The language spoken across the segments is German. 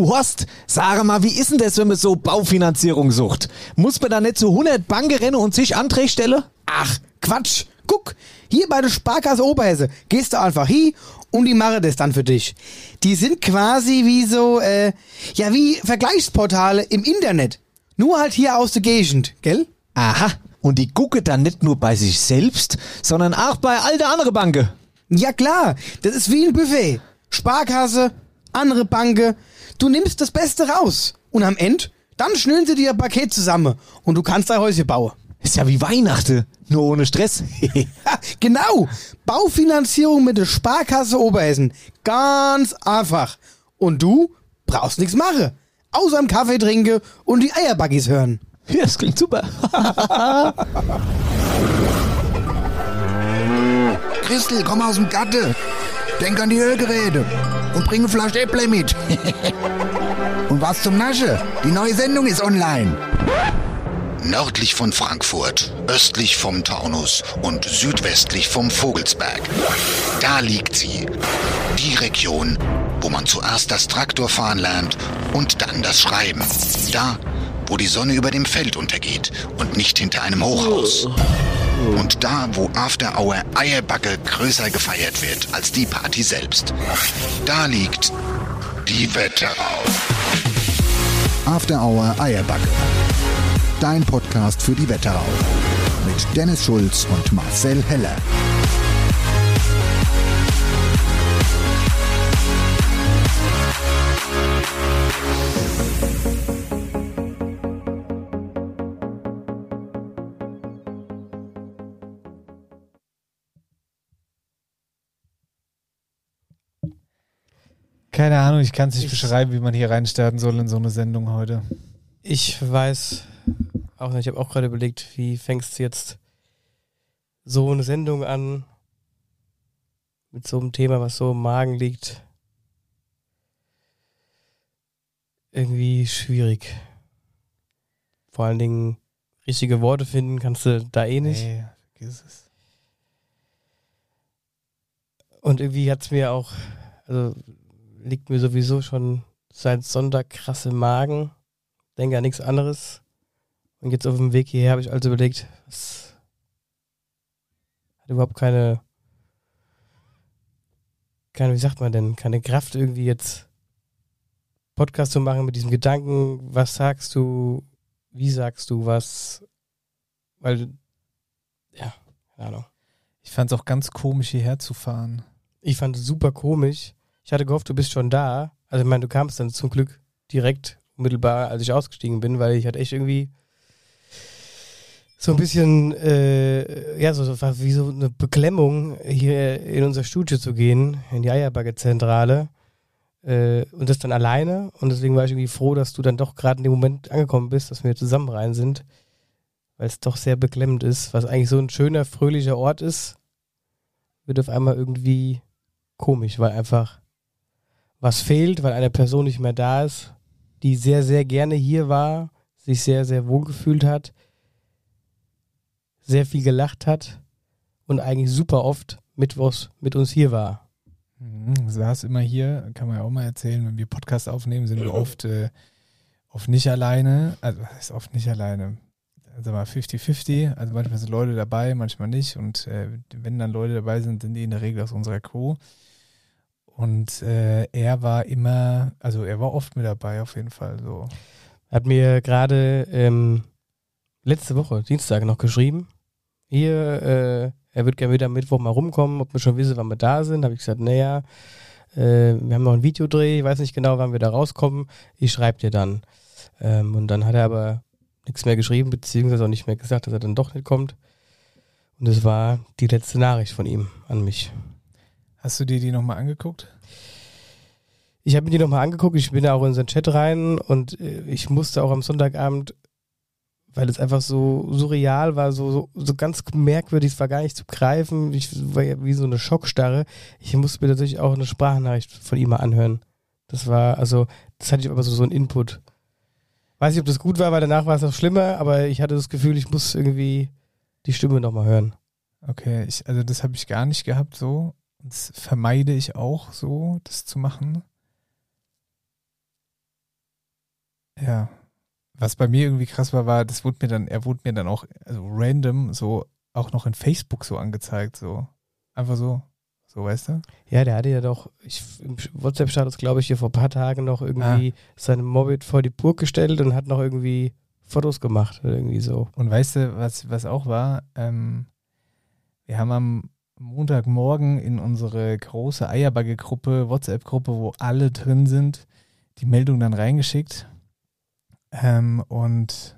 Du Horst, sag mal, wie ist denn das, wenn man so Baufinanzierung sucht? Muss man da nicht zu 100 Banken rennen und sich Anträge stellen? Ach, Quatsch. Guck, hier bei der Sparkasse Oberhesse gehst du einfach hin und die machen das dann für dich. Die sind quasi wie so, wie Vergleichsportale im Internet. Nur halt hier aus der Gegend, gell? Aha, und die gucken dann nicht nur bei sich selbst, sondern auch bei all der anderen Banken. Ja klar, das ist wie ein Buffet. Sparkasse, andere Banken. Du nimmst das Beste raus. Und am Ende, dann schnüren sie dir ein Paket zusammen und du kannst dein Häuschen bauen. Ist ja wie Weihnachten, nur ohne Stress. Genau, Baufinanzierung mit der Sparkasse Oberhessen. Ganz einfach. Und du brauchst nichts machen. Außer einen Kaffee trinken und die Eierbuggies hören. Ja, das klingt super. Christel, komm aus dem Gatte. Denk an die Ölgeräte und bring eine Flasche Äpple mit. Und was zum Nasche? Die neue Sendung ist online. Nördlich von Frankfurt, östlich vom Taunus und südwestlich vom Vogelsberg. Da liegt sie. Die Region, wo man zuerst das Traktorfahren lernt und dann das Schreiben. Da, wo die Sonne über dem Feld untergeht und nicht hinter einem Hochhaus. Und da, wo After Hour Eierbacke größer gefeiert wird als die Party selbst. Da liegt die Wetterau. After Hour Eierbacke. Dein Podcast für die Wetterau. Mit Dennis Schulz und Marcel Heller. Keine Ahnung, ich kann es nicht beschreiben, wie man hier reinstarten soll in so eine Sendung heute. Ich weiß auch nicht, ich habe auch gerade überlegt, wie fängst du jetzt so eine Sendung an mit so einem Thema, was so im Magen liegt. Irgendwie schwierig. Vor allen Dingen richtige Worte finden kannst du da eh nicht. Nee, vergiss es. Und irgendwie hat es mir auch, also liegt mir sowieso schon seit Sonntag krass im Magen. Denke an nichts anderes. Und jetzt auf dem Weg hierher habe ich also überlegt, was hat überhaupt keine, wie sagt man denn, keine Kraft irgendwie jetzt Podcast zu machen mit diesem Gedanken, was sagst du, wie sagst du was, weil, ja, keine Ahnung. Ich fand es auch ganz komisch, hierher zu fahren. Ich fand es super komisch. Ich hatte gehofft, du bist schon da. Also ich meine, du kamst dann zum Glück direkt unmittelbar, als ich ausgestiegen bin, weil ich hatte echt irgendwie so ein bisschen, so war wie so eine Beklemmung, hier in unser Studio zu gehen, in die Eierbacke-Zentrale und das dann alleine. Und deswegen war ich irgendwie froh, dass du dann doch gerade in dem Moment angekommen bist, dass wir zusammen rein sind, weil es doch sehr beklemmend ist, was eigentlich so ein schöner, fröhlicher Ort ist, wird auf einmal irgendwie komisch, weil einfach was fehlt, weil eine Person nicht mehr da ist, die sehr, sehr gerne hier war, sich sehr, sehr wohl gefühlt hat, sehr viel gelacht hat und eigentlich super oft mittwochs mit uns hier war. Saß immer hier, kann man ja auch mal erzählen, wenn wir Podcast aufnehmen, sind wir oft nicht alleine, also was heißt oft nicht alleine, also mal 50-50, also manchmal sind Leute dabei, manchmal nicht und wenn dann Leute dabei sind, sind die in der Regel aus unserer Crew. Und er war oft mit dabei auf jeden Fall. So. Hat mir gerade letzte Woche, Dienstag, noch geschrieben, hier, er würde gerne wieder am Mittwoch mal rumkommen, ob wir schon wissen, wann wir da sind. Habe ich gesagt, naja, wir haben noch einen Videodreh, ich weiß nicht genau, wann wir da rauskommen, ich schreibe dir dann. Und dann hat er aber nichts mehr geschrieben, beziehungsweise auch nicht mehr gesagt, dass er dann doch nicht kommt. Und das war die letzte Nachricht von ihm an mich. Hast du dir die nochmal angeguckt? Ich habe mir die nochmal angeguckt, ich bin da auch in seinen Chat rein und ich musste auch am Sonntagabend, weil es einfach so surreal war, so ganz merkwürdig, es war gar nicht zu greifen, ich war ja wie so eine Schockstarre. Ich musste mir natürlich auch eine Sprachnachricht von ihm mal anhören. Das hatte ich aber so einen Input. Weiß nicht, ob das gut war, weil danach war es noch schlimmer, aber ich hatte das Gefühl, ich muss irgendwie die Stimme nochmal hören. Okay, also das habe ich gar nicht gehabt so. Das vermeide ich auch so, das zu machen. Ja. Was bei mir irgendwie krass war, er wurde mir dann auch, also random, so auch noch in Facebook so angezeigt, so. Einfach so, weißt du? Ja, der hatte ja doch, im WhatsApp-Status, glaube ich, hier vor ein paar Tagen noch irgendwie seine Moped vor die Burg gestellt und hat noch irgendwie Fotos gemacht oder irgendwie so. Und weißt du, was auch war? Wir haben am Montagmorgen in unsere große Eierbagge-Gruppe, WhatsApp-Gruppe, wo alle drin sind, die Meldung dann reingeschickt. Und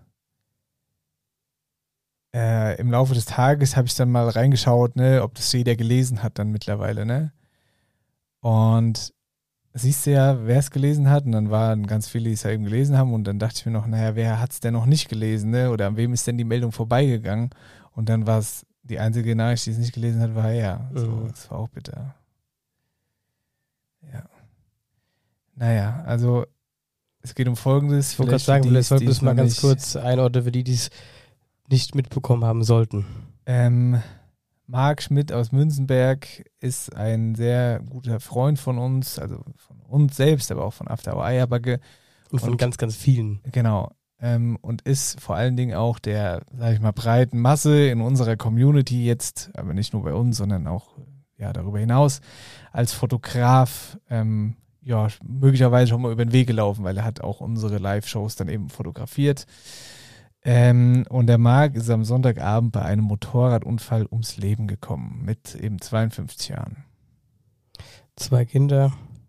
im Laufe des Tages habe ich dann mal reingeschaut, ne, ob das jeder gelesen hat dann mittlerweile, ne? Und siehst du ja, wer es gelesen hat, und dann waren ganz viele, die es ja eben gelesen haben, und dann dachte ich mir noch, naja, wer hat es denn noch nicht gelesen, ne? Oder an wem ist denn die Meldung vorbeigegangen? Und dann war es die einzige Nachricht, die es nicht gelesen hat, war ja. So, das war auch bitter. Ja. Naja, also es geht um Folgendes. Ich wollte gerade sagen, vielleicht sollten wir es mal ganz kurz einordnen, für die es nicht mitbekommen haben sollten. Marc Schmidt aus Münzenberg ist ein sehr guter Freund von uns, also von uns selbst, aber auch von After Our Eierbagge. Und von ganz, ganz vielen. Genau. Und ist vor allen Dingen auch der, sag ich mal, breiten Masse in unserer Community jetzt, aber nicht nur bei uns, sondern auch ja darüber hinaus, als Fotograf ja möglicherweise schon mal über den Weg gelaufen, weil er hat auch unsere Live-Shows dann eben fotografiert. Und der Marc ist am Sonntagabend bei einem Motorradunfall ums Leben gekommen, mit eben 52 Jahren. 2 Kinder.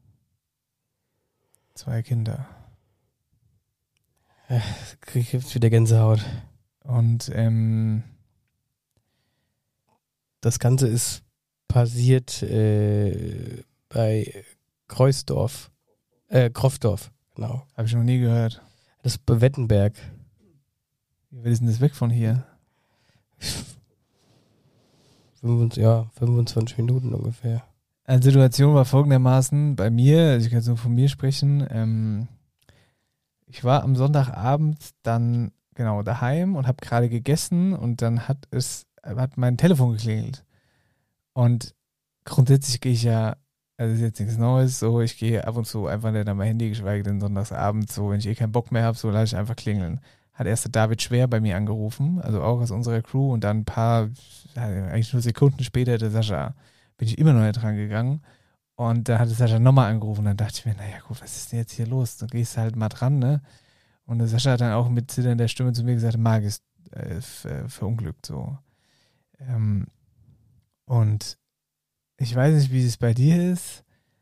2 Kinder. Krieg ich jetzt wieder Gänsehaut. Und das Ganze ist passiert bei Kreuzdorf. Krofdorf, genau. Habe ich noch nie gehört. Das ist bei Wettenberg. Wie weit ist denn das weg von hier? 25 Minuten ungefähr. Die Situation war folgendermaßen bei mir, also ich kann so von mir sprechen, ich war am Sonntagabend dann genau daheim und habe gerade gegessen und dann hat mein Telefon geklingelt. Und grundsätzlich gehe ich ja, also das ist jetzt nichts Neues, so ich gehe ab und zu einfach nicht an mein Handy, geschweige denn Sonntagsabend, so wenn ich keinen Bock mehr habe, so lasse ich einfach klingeln. Hat erst der David Schwer bei mir angerufen, also auch aus unserer Crew, und dann ein paar, eigentlich nur Sekunden später der Sascha. Bin ich immer noch nicht dran gegangen. Und da hat der Sascha nochmal angerufen. Dann dachte ich mir, naja gut, was ist denn jetzt hier los? Dann gehst du halt mal dran, ne? Und der Sascha hat dann auch mit zitternder Stimme zu mir gesagt, Marc ist verunglückt, so. Und ich weiß nicht, wie es bei dir ist.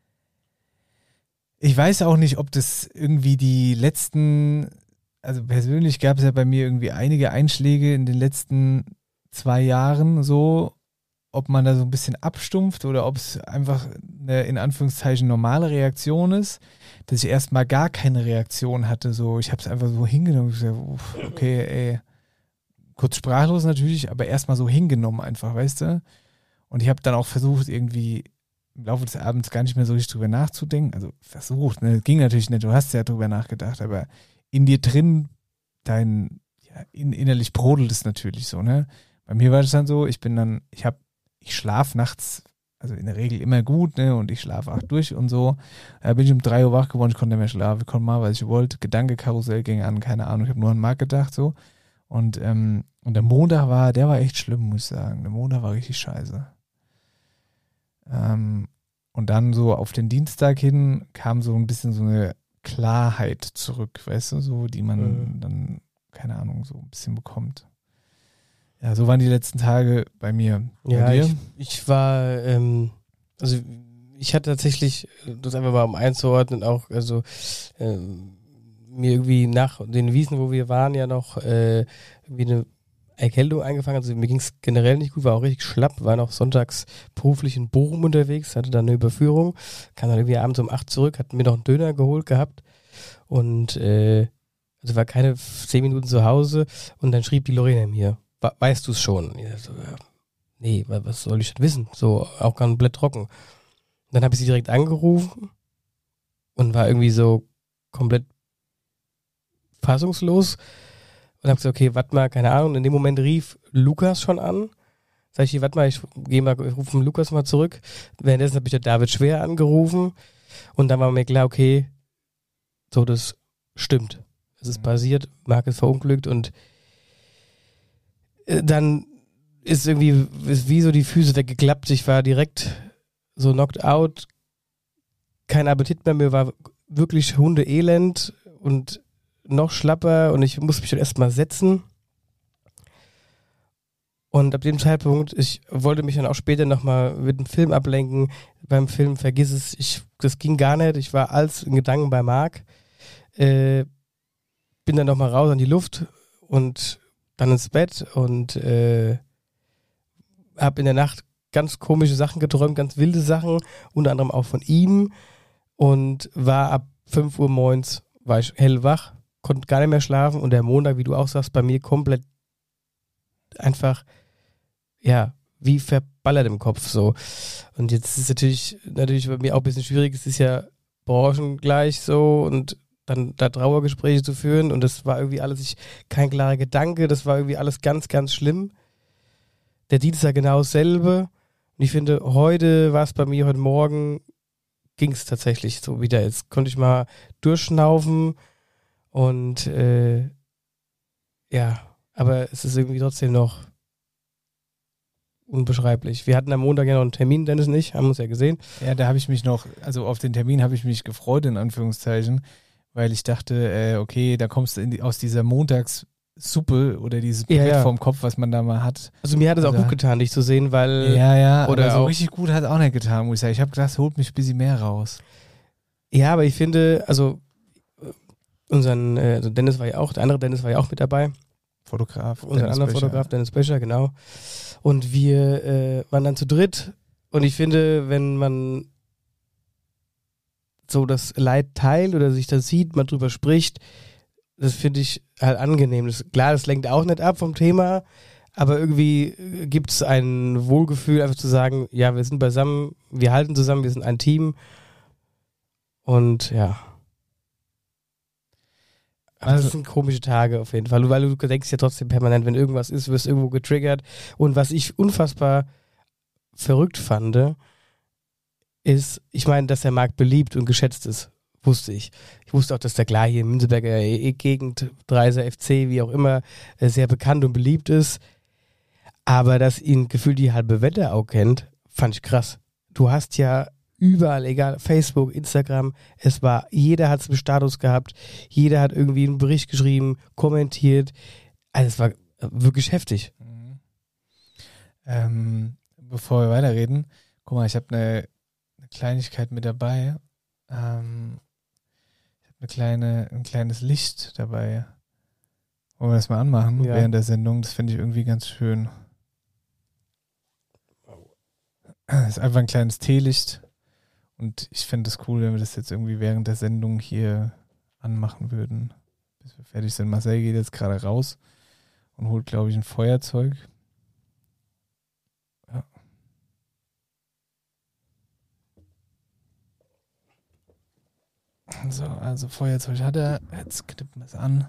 Ich weiß auch nicht, ob das irgendwie die letzten, also persönlich gab es ja bei mir irgendwie einige Einschläge in den letzten 2 Jahren so, ob man da so ein bisschen abstumpft oder ob es einfach eine in Anführungszeichen normale Reaktion ist, dass ich erstmal gar keine Reaktion hatte. So, ich habe es einfach so hingenommen. Ich gesagt, okay, ey, kurz sprachlos natürlich, aber erstmal so hingenommen einfach, weißt du? Und ich habe dann auch versucht, irgendwie im Laufe des Abends gar nicht mehr so richtig drüber nachzudenken. Also versucht, ne? Ging natürlich nicht, du hast ja drüber nachgedacht, aber in dir drin, innerlich brodelt es natürlich so, ne? Bei mir war das dann so, ich schlafe nachts, also in der Regel immer gut, ne, und ich schlafe 8 durch und so. Da bin ich um 3 Uhr wach geworden, ich konnte nicht mehr schlafen, ich konnte mal, was ich wollte, Gedankekarussell ging an, keine Ahnung, ich habe nur an Marc gedacht, so. Und der Montag der war echt schlimm, muss ich sagen. Der Montag war richtig scheiße. Und dann so auf den Dienstag hin kam so ein bisschen so eine Klarheit zurück, weißt du, so, die man dann, keine Ahnung, so ein bisschen bekommt. Ja, so waren die letzten Tage bei mir. Ja, bei dir? ich war, also ich hatte tatsächlich, das einfach mal um einzuordnen, auch, also mir irgendwie nach den Wiesen, wo wir waren, ja noch irgendwie eine Erkältung eingefangen. Also mir ging es generell nicht gut, war auch richtig schlapp, war noch sonntags beruflich in Bochum unterwegs, hatte dann eine Überführung, kam dann irgendwie abends um 8 zurück, hat mir noch einen Döner geholt gehabt und also war keine 10 Minuten zu Hause und dann schrieb die Lorena mir, weißt du es schon? Ich so, ja, nee, was soll ich denn wissen? So, auch komplett trocken. Und dann habe ich sie direkt angerufen und war irgendwie so komplett fassungslos und habe gesagt, okay, warte mal, keine Ahnung. Und in dem Moment rief Lukas schon an. Sag ich, warte mal, ich rufe Lukas mal zurück. Währenddessen habe ich der David Schwer angerufen und dann war mir klar, okay, so, das stimmt. Es ist passiert, Marc ist verunglückt und dann ist wie so die Füße weggeklappt. Ich war direkt so knocked out, kein Appetit mehr, mir war wirklich hundeelend und noch schlapper und ich musste mich dann erstmal setzen. Und ab dem Zeitpunkt, ich wollte mich dann auch später nochmal mit dem Film ablenken. Beim Film, vergiss es, das ging gar nicht. Ich war als in Gedanken bei Marc. Bin dann nochmal raus an die Luft und dann ins Bett und habe in der Nacht ganz komische Sachen geträumt, ganz wilde Sachen, unter anderem auch von ihm und war ab 5 Uhr morgens, war ich hellwach, konnte gar nicht mehr schlafen und der Montag, wie du auch sagst, bei mir komplett einfach, ja, wie verballert im Kopf so. Und jetzt ist es natürlich bei mir auch ein bisschen schwierig, es ist ja branchengleich so und dann da Trauergespräche zu führen und das war irgendwie alles kein klarer Gedanke, das war irgendwie alles ganz, ganz schlimm. Der Dienstag genau dasselbe und ich finde, heute Morgen ging es tatsächlich so wieder. Jetzt konnte ich mal durchschnaufen und ja, aber es ist irgendwie trotzdem noch unbeschreiblich. Wir hatten am Montag ja noch einen Termin, Dennis und ich, haben uns ja gesehen. Ja, da habe ich mich noch, also auf den Termin habe ich mich gefreut, in Anführungszeichen, weil ich dachte, okay, da kommst du aus dieser Montagssuppe oder dieses Brett vorm Kopf, was man da mal hat. Also mir hat es auch gut getan, dich zu sehen, weil... Ja, oder aber so auch, richtig gut hat es auch nicht getan, muss ich sagen. Ich habe gedacht, es holt mich ein bisschen mehr raus. Ja, aber ich finde, also also Dennis war ja auch, der andere Dennis war ja auch mit dabei. Fotograf. Unser anderer Fotograf, Dennis Böscher, genau. Und wir waren dann zu dritt und ich finde, wenn man so das Leid teilt oder sich das sieht, man drüber spricht, das finde ich halt angenehm. Das lenkt auch nicht ab vom Thema, aber irgendwie gibt es ein Wohlgefühl, einfach zu sagen, ja, wir sind beisammen, wir halten zusammen, wir sind ein Team und ja. Aber das sind komische Tage auf jeden Fall, weil du denkst ja trotzdem permanent, wenn irgendwas ist, wirst du irgendwo getriggert. Und was ich unfassbar verrückt fand, ist, ich meine, dass der Marc beliebt und geschätzt ist, wusste ich. Ich wusste auch, dass der klar hier in Münzeberger Gegend, Dreiser FC, wie auch immer, sehr bekannt und beliebt ist. Aber dass ihn gefühlt die halbe Wette auch kennt, fand ich krass. Du hast ja überall, egal, Facebook, Instagram, jeder hat es im Status gehabt, jeder hat irgendwie einen Bericht geschrieben, kommentiert. Also es war wirklich heftig. Bevor wir weiterreden, guck mal, ich habe eine Kleinigkeit mit dabei. Ich habe ein kleines Licht dabei. Wollen wir das mal anmachen während der Sendung? Das finde ich irgendwie ganz schön. Das ist einfach ein kleines Teelicht. Und ich fände es cool, wenn wir das jetzt irgendwie während der Sendung hier anmachen würden, bis wir fertig sind. Marcel geht jetzt gerade raus und holt, glaube ich, ein Feuerzeug. Ja. So, also Feuerzeug hat er. Jetzt knippen wir es an.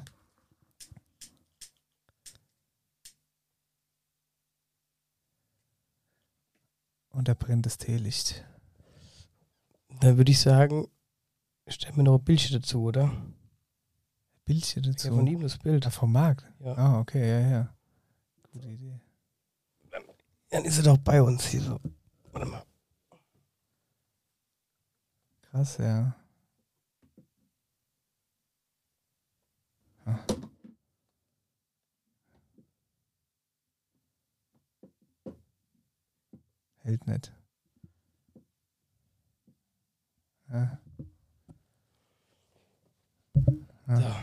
Und da brennt das Teelicht. Dann würde ich sagen, stellen wir noch ein Bildchen dazu, oder? Bildchen dazu? Ja, von ihm das Bild. Ja, vom Marc? Ja. Ah, okay, ja. Gute Idee. Dann ist er doch bei uns hier so. Warte mal. Krass, ja. Ah. Hält nicht. Ja. Ja. Ja.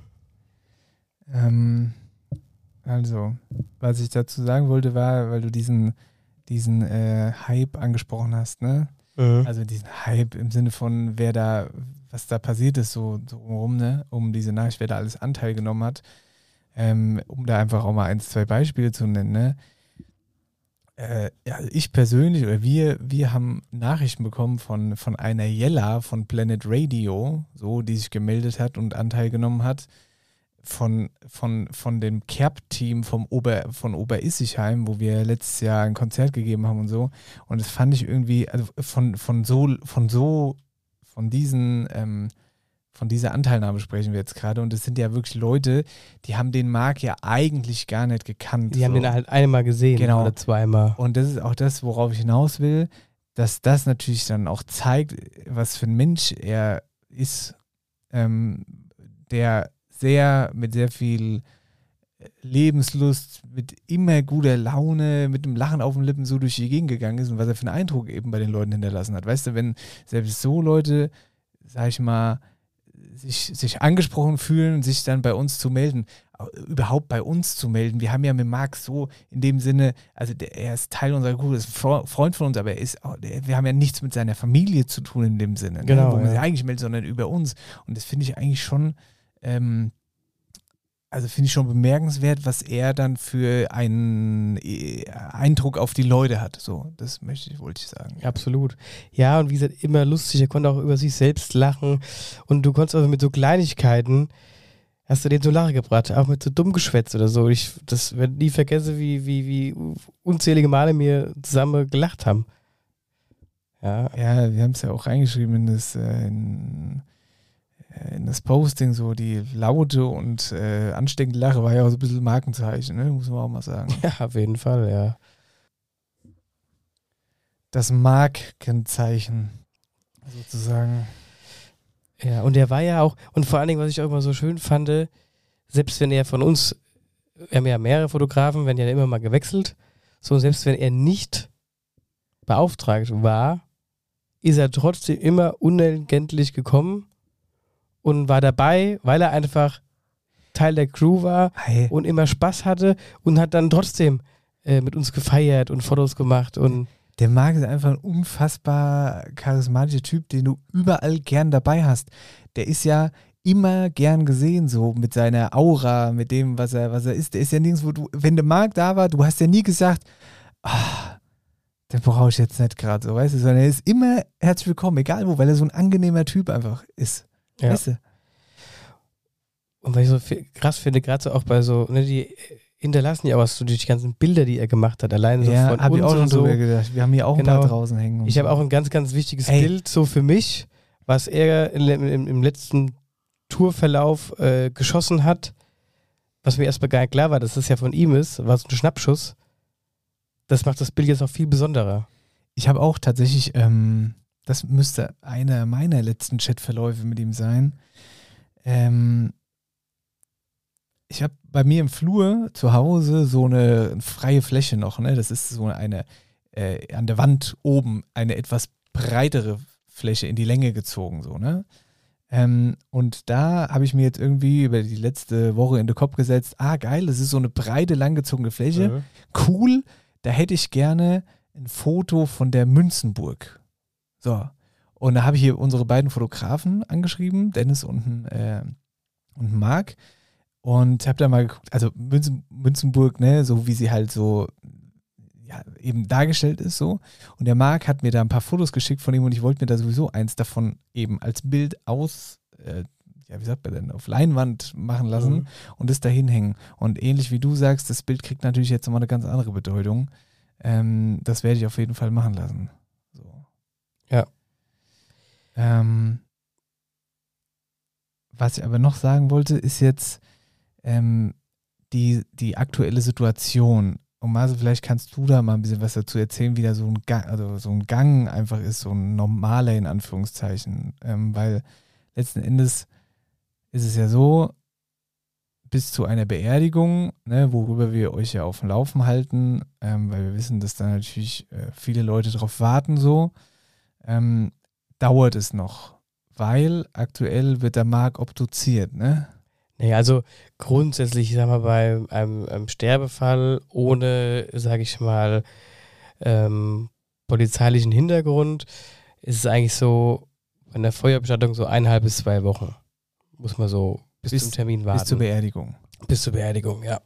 Also, was ich dazu sagen wollte, war, weil du diesen Hype angesprochen hast, ne? Also diesen Hype im Sinne von, was da passiert ist, so rum, ne? Um diese Nachricht, wer da alles Anteil genommen hat, um da einfach auch mal 1, 2 Beispiele zu nennen, ne? Ja, ich persönlich oder wir haben Nachrichten bekommen von einer Jella von Planet Radio, so, die sich gemeldet hat und Anteil genommen hat, von dem Kerb-Team von Oberissigheim, wo wir letztes Jahr ein Konzert gegeben haben und so. Und das fand ich irgendwie, also von von dieser Anteilnahme sprechen wir jetzt gerade. Und es sind ja wirklich Leute, die haben den Marc ja eigentlich gar nicht gekannt. Die haben den halt einmal gesehen Genau. oder zweimal. Und das ist auch das, worauf ich hinaus will, dass das natürlich dann auch zeigt, was für ein Mensch er ist, der mit sehr viel Lebenslust, mit immer guter Laune, mit einem Lachen auf den Lippen so durch die Gegend gegangen ist und was er für einen Eindruck eben bei den Leuten hinterlassen hat. Weißt du, wenn selbst so Leute, sag ich mal, sich angesprochen fühlen, sich dann bei uns zu melden, überhaupt bei uns zu melden. Wir haben ja mit Marc so in dem Sinne, also er ist Teil unserer Gruppe, ist ein Freund von uns, aber wir haben ja nichts mit seiner Familie zu tun in dem Sinne, Genau, ne, wo man ja. sich eigentlich meldet, sondern über uns. Und das finde ich eigentlich schon, bemerkenswert, was er dann für einen Eindruck auf die Leute hat. So, das wollte ich sagen. Absolut. Ja, und wie gesagt, immer lustig. Er konnte auch über sich selbst lachen. Und du konntest also mit so Kleinigkeiten, hast du den so Lache gebracht, auch mit so Dummgeschwätz oder so. Das werde ich nie vergessen, wie unzählige Male wir zusammen gelacht haben. Ja, Ja, wir haben es ja auch reingeschrieben in das Posting, so die laute und ansteckende Lache war ja auch so ein bisschen Markenzeichen, ne? Muss man auch mal sagen. ja, auf jeden Fall, ja. Das Markenzeichen, sozusagen. Ja, und er war ja auch, und vor allen Dingen, was ich auch immer so schön fand, selbst wenn er von uns, wir haben ja mehrere Fotografen, werden ja immer mal gewechselt, so selbst wenn er nicht beauftragt war, ist er trotzdem immer unentgeltlich gekommen und war dabei, weil er einfach Teil der Crew war Hey, und immer Spaß hatte und hat dann trotzdem mit uns gefeiert und Fotos gemacht und der Marc ist einfach ein unfassbar charismatischer Typ, den du überall gern dabei hast. Der ist ja immer gern gesehen, so mit seiner Aura, mit dem, was er ist. Der ist ja nirgendwo, wenn der Marc da war, du hast ja nie gesagt, den brauche ich jetzt nicht gerade so, weißt du, sondern er ist immer herzlich willkommen, egal wo, weil er so ein angenehmer Typ einfach ist. ja. Weißt du? Und was ich so krass finde, gerade so auch bei so, ne, die hinterlassen ja auch was, so die ganzen Bilder, die er gemacht hat, alleine so Ja, von habe ich uns auch schon und so. drüber gedacht. Wir haben hier auch ein Genau. paar draußen hängen. und Ich habe so. auch ein ganz, ganz wichtiges Ey. Bild so für mich, was er im letzten Tourverlauf geschossen hat, was mir erstmal gar nicht klar war, dass das ja von ihm ist, war so ein Schnappschuss. Das macht das Bild jetzt noch viel besonderer. Ich habe auch tatsächlich, das müsste einer meiner letzten Chatverläufe mit ihm sein. Ich habe bei mir im Flur zu Hause so eine freie Fläche noch, ne? Das ist so eine an der Wand oben eine etwas breitere Fläche in die Länge gezogen, so, ne? Und da habe ich mir jetzt irgendwie über die letzte Woche in den Kopf gesetzt, geil, das ist so eine breite, langgezogene Fläche. Cool, da hätte ich gerne ein Foto von der Münzenburg. So. Und da habe ich hier unsere beiden Fotografen angeschrieben, Dennis und Marc. Und habe da mal geguckt, also Münzenburg, ne, so wie sie halt so ja, eben dargestellt ist so. Und der Marc hat mir da ein paar Fotos geschickt von ihm und ich wollte mir da sowieso eins davon eben als Bild wie sagt man denn, auf Leinwand machen lassen und das da hinhängen. Und ähnlich wie du sagst, das Bild kriegt natürlich jetzt nochmal eine ganz andere Bedeutung. Das werde ich auf jeden Fall machen lassen. So. Ja. Was ich aber noch sagen wollte, ist jetzt die aktuelle Situation. Und Marcel, vielleicht kannst du da mal ein bisschen was dazu erzählen, wie da so ein Gang einfach ist, so ein normaler in Anführungszeichen. Weil letzten Endes ist es ja so, bis zu einer Beerdigung, ne, worüber wir euch ja auf dem Laufen halten, weil wir wissen, dass da natürlich viele Leute drauf warten so, dauert es noch, weil aktuell wird der Marc obduziert, ne? Naja, also grundsätzlich, ich sag mal, bei einem Sterbefall ohne, sag ich mal, polizeilichen Hintergrund ist es eigentlich so, bei der Feuerbestattung so 1,5 bis 2 Wochen. Muss man so bis zum Termin warten. Bis zur Beerdigung. Bis zur Beerdigung, ja.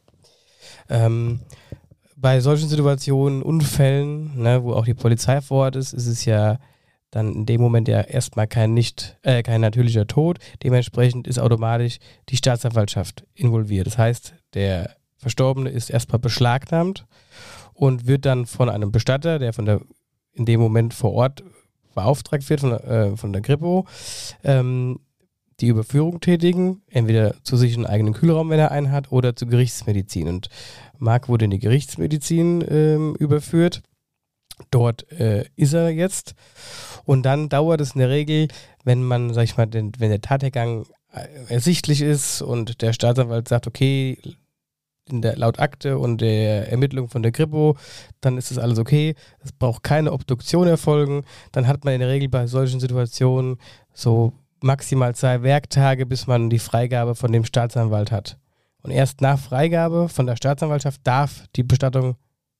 Bei solchen Situationen, Unfällen, ne, wo auch die Polizei vor Ort ist es ja dann in dem Moment ja erstmal kein natürlicher Tod. Dementsprechend ist automatisch die Staatsanwaltschaft involviert. Das heißt, der Verstorbene ist erstmal beschlagnahmt und wird dann von einem Bestatter, der in dem Moment vor Ort beauftragt wird von der Kripo, die Überführung tätigen, entweder zu sich einen eigenen Kühlraum, wenn er einen hat, oder zur Gerichtsmedizin. Und Marc wurde in die Gerichtsmedizin überführt. Dort ist er jetzt. Und dann dauert es in der Regel, wenn man, sag ich mal, wenn der Tathergang ersichtlich ist und der Staatsanwalt sagt, okay, laut Akte und der Ermittlung von der Kripo, dann ist das alles okay. Es braucht keine Obduktion erfolgen. Dann hat man in der Regel bei solchen Situationen so maximal 2 Werktage, bis man die Freigabe von dem Staatsanwalt hat. Und erst nach Freigabe von der Staatsanwaltschaft darf die Bestattung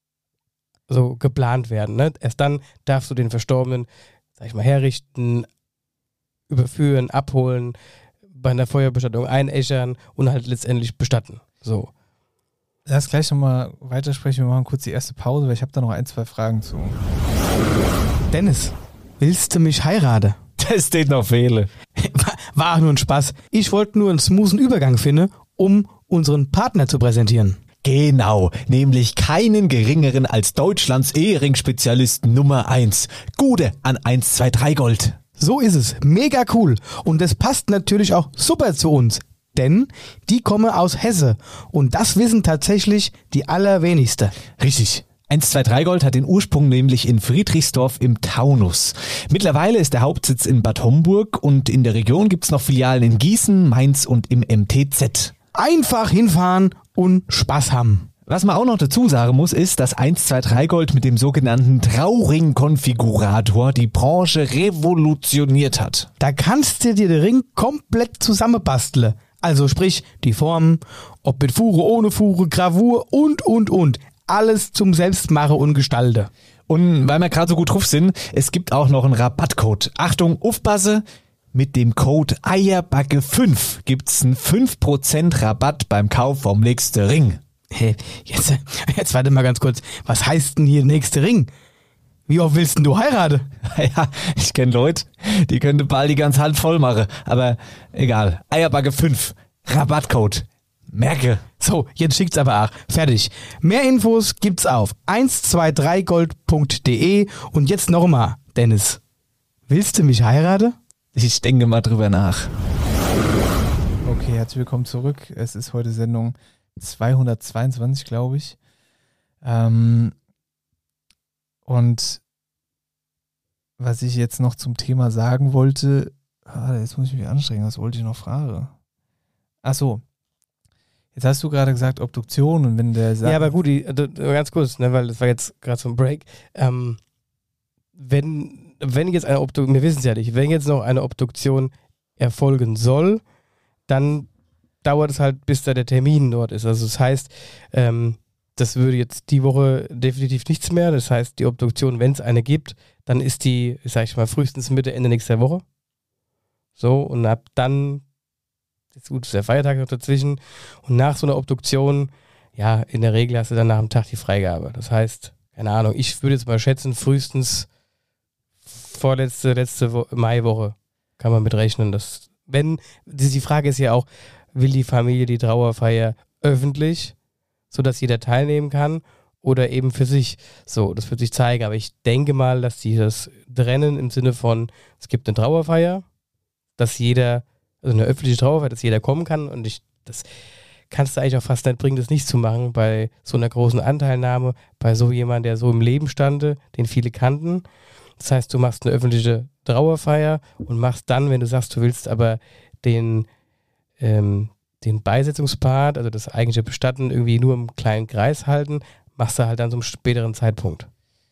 so geplant werden. Ne? Erst dann darfst du den Verstorbenen, sag ich mal, herrichten, überführen, abholen, bei einer Feuerbestattung einäschern und halt letztendlich bestatten. So. Lass gleich nochmal weitersprechen. Wir machen kurz die erste Pause, weil ich habe da noch 1, 2 Fragen zu. Dennis, willst du mich heiraten? Das steht noch Fehle. War nur ein Spaß. Ich wollte nur einen smoothen Übergang finden, um unseren Partner zu präsentieren. Genau, nämlich keinen geringeren als Deutschlands Ehering-Spezialisten Nummer 1. Gude an 123 Gold. So ist es. Mega cool. Und das passt natürlich auch super zu uns. Denn die kommen aus Hesse. Und das wissen tatsächlich die allerwenigsten. Richtig. 123 Gold hat den Ursprung nämlich in Friedrichsdorf im Taunus. Mittlerweile ist der Hauptsitz in Bad Homburg und in der Region gibt's noch Filialen in Gießen, Mainz und im MTZ. Einfach hinfahren und Spaß haben. Was man auch noch dazu sagen muss, ist, dass 123 Gold mit dem sogenannten Trauring-Konfigurator die Branche revolutioniert hat. Da kannst du dir den Ring komplett zusammenbasteln. Also sprich, die Formen, ob mit Fuhre, ohne Fuhre, Gravur und. Alles zum Selbstmachen und Gestalten. Und weil wir gerade so gut drauf sind, es gibt auch noch einen Rabattcode. Achtung, aufpasse! Mit dem Code Eierbacke5 gibt's einen 5% Rabatt beim Kauf vom nächsten Ring. Hey, jetzt warte mal ganz kurz. Was heißt denn hier nächste Ring? Wie oft willst denn du heiraten? Ja, ich kenne Leute, die könnte bald die ganze Hand voll machen. Aber egal. Eierbacke5. Rabattcode. Merke. So, jetzt schickt's aber auch. Fertig. Mehr Infos gibt's auf 123gold.de. Und jetzt nochmal, Dennis. Willst du mich heiraten? Ich denke mal drüber nach. Okay, herzlich willkommen zurück. Es ist heute Sendung 222, glaube ich. Und was ich jetzt noch zum Thema sagen wollte, jetzt muss ich mich anstrengen, was wollte ich noch fragen? Ach so, jetzt hast du gerade gesagt Obduktion und wenn der sagt... Ja, aber gut, ganz kurz, ne, weil das war jetzt gerade so ein Break. Wenn jetzt eine Obduktion, wir wissen es ja nicht, wenn jetzt noch eine Obduktion erfolgen soll, dann dauert es halt, bis da der Termin dort ist. Also das heißt, das würde jetzt die Woche definitiv nichts mehr. Das heißt, die Obduktion, wenn es eine gibt, dann ist die, sag ich mal, frühestens Mitte, Ende nächster Woche. So, und ab dann, jetzt gut, ist der Feiertag noch dazwischen, und nach so einer Obduktion, ja, in der Regel hast du dann nach dem Tag die Freigabe. Das heißt, keine Ahnung, ich würde jetzt mal schätzen, frühestens letzte Maiwoche kann man mit rechnen. Die Frage ist ja auch, will die Familie die Trauerfeier öffentlich, sodass jeder teilnehmen kann, oder eben für sich? So, das wird sich zeigen, aber ich denke mal, dass die das trennen im Sinne von, es gibt eine Trauerfeier, dass jeder, also eine öffentliche Trauerfeier, dass jeder kommen kann, und das kannst du eigentlich auch fast nicht bringen, das nicht zu machen bei so einer großen Anteilnahme, bei so jemandem, der so im Leben stande, den viele kannten. Das heißt, du machst eine öffentliche Trauerfeier und machst dann, wenn du sagst, du willst aber den Beisetzungspart, also das eigentliche Bestatten, irgendwie nur im kleinen Kreis halten, machst du halt dann zum späteren Zeitpunkt.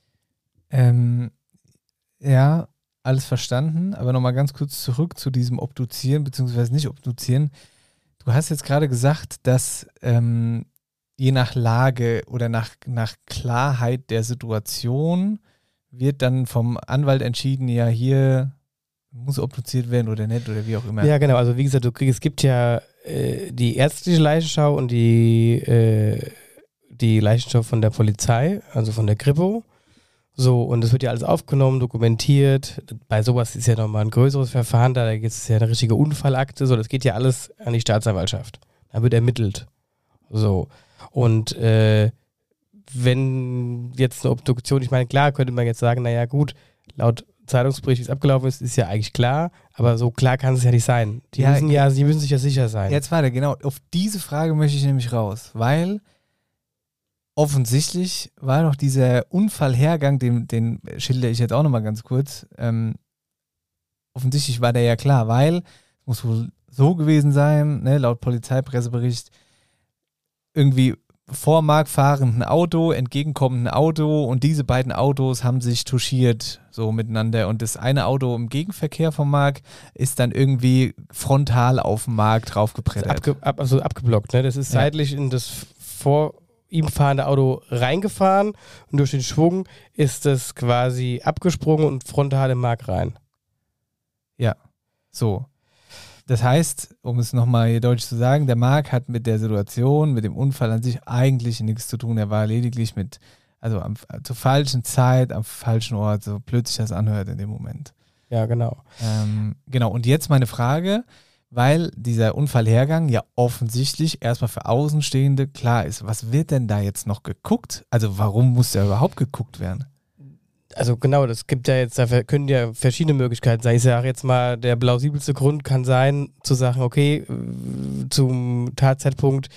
Ja, alles verstanden, aber nochmal ganz kurz zurück zu diesem Obduzieren, beziehungsweise nicht Obduzieren. Du hast jetzt gerade gesagt, dass je nach Lage oder nach Klarheit der Situation wird dann vom Anwalt entschieden, ja, hier muss obduziert werden oder nicht oder wie auch immer. Ja, genau. Also wie gesagt, es gibt ja die ärztliche Leichenschau und die Leichenschau von der Polizei, also von der Kripo. So, und das wird ja alles aufgenommen, dokumentiert. Bei sowas ist ja nochmal ein größeres Verfahren, da gibt es ja eine richtige Unfallakte. So, das geht ja alles an die Staatsanwaltschaft. Da wird ermittelt. So. Und wenn jetzt eine Obduktion, ich meine, klar könnte man jetzt sagen, naja gut, laut Zeitungsbericht, wie es abgelaufen ist ja eigentlich klar, aber so klar kann es ja nicht sein. Die müssen sich ja sicher sein. Jetzt warte, genau, auf diese Frage möchte ich nämlich raus, weil offensichtlich war doch dieser Unfallhergang, den schildere ich jetzt auch nochmal ganz kurz, offensichtlich war der ja klar, weil es muss wohl so gewesen sein, ne, laut Polizeipressebericht, irgendwie vor Mark fahrend ein Auto, entgegenkommend ein Auto und diese beiden Autos haben sich touchiert so miteinander und das eine Auto im Gegenverkehr vom Mark ist dann irgendwie frontal auf den Mark draufgebrettert. Also abgeblockt, ne? Das ist seitlich in das vor ihm fahrende Auto reingefahren und durch den Schwung ist das quasi abgesprungen und frontal im Mark rein. Ja, so. Das heißt, um es nochmal hier deutlich zu sagen, der Mark hat mit der Situation, mit dem Unfall an sich eigentlich nichts zu tun. Er war lediglich zur falschen Zeit, am falschen Ort, so blöd sich das anhört in dem Moment. Ja, genau. Genau, und jetzt meine Frage, weil dieser Unfallhergang ja offensichtlich erstmal für Außenstehende klar ist. Was wird denn da jetzt noch geguckt? Also warum muss der überhaupt geguckt werden? Also genau, das gibt ja jetzt, da können ja verschiedene Möglichkeiten sein. Ich sage jetzt mal, der plausibelste Grund kann sein, zu sagen, okay, zum Tatzeitpunkt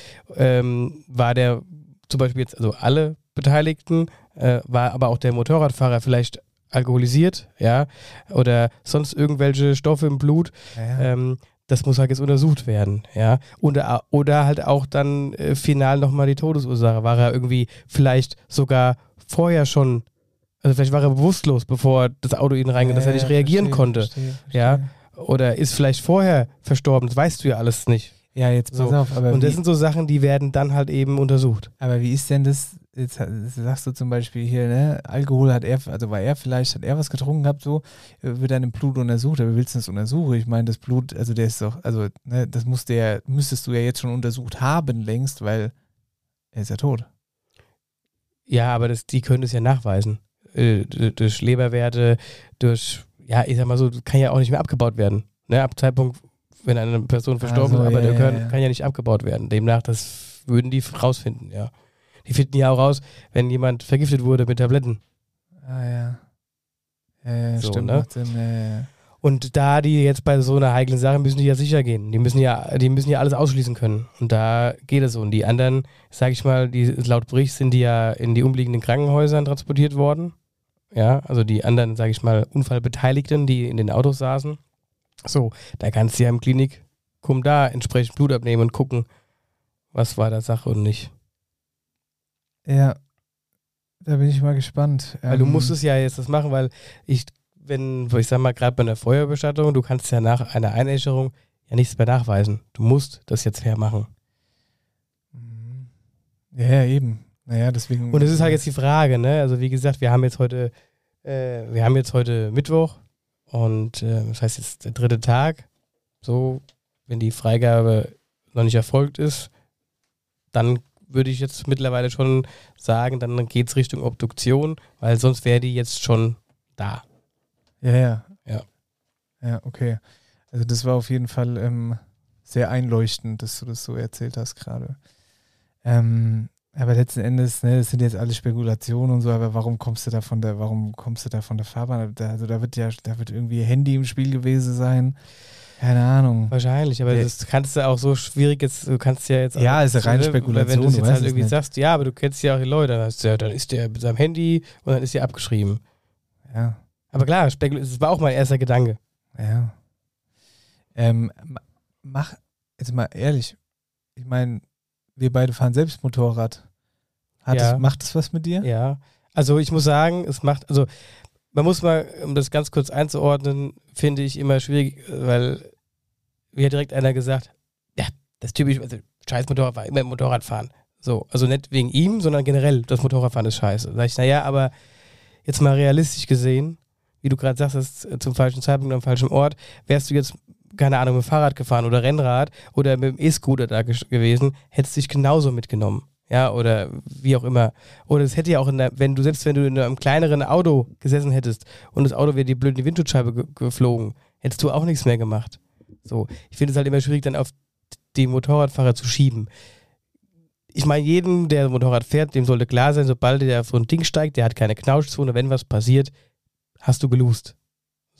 war der zum Beispiel jetzt, also alle Beteiligten, war aber auch der Motorradfahrer vielleicht alkoholisiert, ja, oder sonst irgendwelche Stoffe im Blut. Ja. Das muss halt jetzt untersucht werden, ja. Oder halt auch dann final nochmal die Todesursache. War er irgendwie vielleicht sogar vorher schon, also vielleicht war er bewusstlos, bevor das Auto ihn reingeht, dass er nicht reagieren konnte. Verstehe. Ja. Oder ist vielleicht vorher verstorben, das weißt du ja alles nicht. Ja, jetzt pass auf. Aber und das sind so Sachen, die werden dann halt eben untersucht. Aber wie ist denn das, jetzt sagst du zum Beispiel hier, ne, Alkohol hat er was getrunken gehabt, so, wird dann im Blut untersucht, aber willst du das untersuchen? Ich meine, das Blut, also der ist doch, also, ne, das müsstest du ja jetzt schon untersucht haben längst, weil er ist ja tot. Ja, aber die können es ja nachweisen. Durch Leberwerte, ja, ich sag mal so, kann ja auch nicht mehr abgebaut werden. Ne, ab Zeitpunkt, wenn eine Person verstorben ist, aber der kann ja nicht abgebaut werden. Demnach, das würden die rausfinden, ja. Die finden ja auch raus, wenn jemand vergiftet wurde mit Tabletten. Ah, ja. Ja, so, stimmt. Ne? Ja. Und da die jetzt bei so einer heiklen Sache müssen die ja sicher gehen. Die müssen ja alles ausschließen können. Und da geht es so. Und die anderen, sag ich mal, laut Bericht sind die ja in die umliegenden Krankenhäusern transportiert worden. Ja, also die anderen, sag ich mal, Unfallbeteiligten, die in den Autos saßen. So, da kannst du ja im Klinikum da entsprechend Blut abnehmen und gucken, was war da Sache und nicht. Ja, da bin ich mal gespannt. Weil du musst es ja jetzt das machen, weil ich sag mal, gerade bei einer Feuerbestattung, du kannst ja nach einer Einäscherung ja nichts mehr nachweisen. Du musst das jetzt hermachen. Ja, eben. Naja, deswegen. Und es ist halt jetzt die Frage, ne? Also wie gesagt, wir haben jetzt heute Mittwoch und das heißt jetzt der 3. Tag. So, wenn die Freigabe noch nicht erfolgt ist, dann würde ich jetzt mittlerweile schon sagen, dann geht es Richtung Obduktion, weil sonst wäre die jetzt schon da. Ja. Ja, okay. Also das war auf jeden Fall sehr einleuchtend, dass du das so erzählt hast gerade. Aber letzten Endes, ne, das sind jetzt alle Spekulationen und so, aber warum kommst du da von der Fahrbahn? Also da wird irgendwie Handy im Spiel gewesen sein. Keine Ahnung. Wahrscheinlich, aber das kannst du auch so schwierig jetzt, du kannst ja jetzt auch, ja, ist eine reine Spekulation. Wenn du es jetzt halt irgendwie nicht. sagst, ja, aber du kennst ja auch die Leute, dann ist der mit seinem Handy und dann ist der abgeschrieben. Ja. Aber klar, das war auch mein erster Gedanke. Ja. Mach jetzt mal ehrlich, ich meine, wir beide fahren selbst Motorrad. Macht das was mit dir? Ja, also ich muss sagen, man muss mal, um das ganz kurz einzuordnen, finde ich immer schwierig, weil mir hat direkt einer gesagt, ja, das ist typisch, also scheiß Motorradfahren, immer Motorradfahren. So, also nicht wegen ihm, sondern generell, das Motorradfahren ist scheiße. Da sag ich, naja, aber jetzt mal realistisch gesehen, wie du gerade sagst, das ist zum falschen Zeitpunkt am falschen Ort, wärst du jetzt, keine Ahnung, mit dem Fahrrad gefahren oder Rennrad oder mit dem E-Scooter da gewesen, hättest dich genauso mitgenommen. Ja, oder wie auch immer. Oder es hätte ja auch, wenn du in einem kleineren Auto gesessen hättest und das Auto wäre die blöde Windschutzscheibe geflogen, hättest du auch nichts mehr gemacht. So, ich finde es halt immer schwierig, dann auf die Motorradfahrer zu schieben. Ich meine, jedem, der Motorrad fährt, dem sollte klar sein, sobald der auf so ein Ding steigt, der hat keine Knautschzone, wenn was passiert, hast du geloost.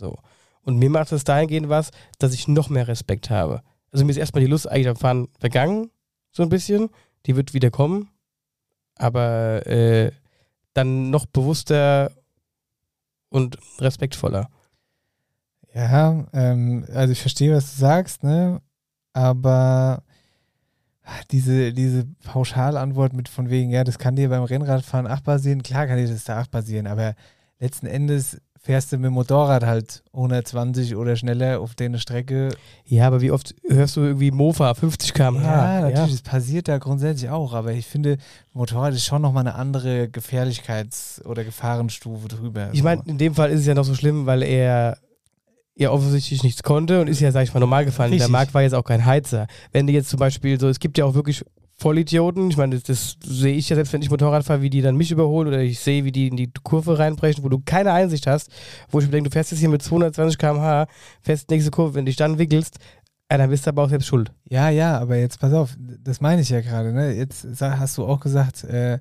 So. Und mir macht es dahingehend was, dass ich noch mehr Respekt habe. Also mir ist erstmal die Lust eigentlich am Fahren vergangen, so ein bisschen. Die wird wieder kommen. Aber dann noch bewusster und respektvoller. Ja, also ich verstehe, was du sagst, ne? Aber diese Pauschalantwort mit von wegen, ja, das kann dir beim Rennradfahren 8 passieren, klar kann dir das da 8 passieren, aber letzten Endes fährst du mit dem Motorrad halt 120 oder schneller auf der Strecke. Ja, aber wie oft hörst du irgendwie Mofa, 50 km/h? Ja, natürlich, das passiert da grundsätzlich auch, aber ich finde, Motorrad ist schon nochmal eine andere Gefährlichkeits- oder Gefahrenstufe drüber. Ich meine, in dem Fall ist es ja noch so schlimm, weil er ja offensichtlich nichts konnte und ist ja, sag ich mal, normal gefahren. Richtig. Der Marc war jetzt auch kein Heizer. Wenn die jetzt zum Beispiel so, es gibt ja auch wirklich Vollidioten, ich meine, das sehe ich ja selbst, wenn ich Motorrad fahre, wie die dann mich überholen oder ich sehe, wie die in die Kurve reinbrechen, wo du keine Einsicht hast, wo ich mir denke, du fährst jetzt hier mit 220 km/h, fährst die nächste Kurve, wenn du dich dann wickelst, dann bist du aber auch selbst schuld. Ja, aber jetzt pass auf, das meine ich ja gerade, ne? Jetzt hast du auch gesagt, du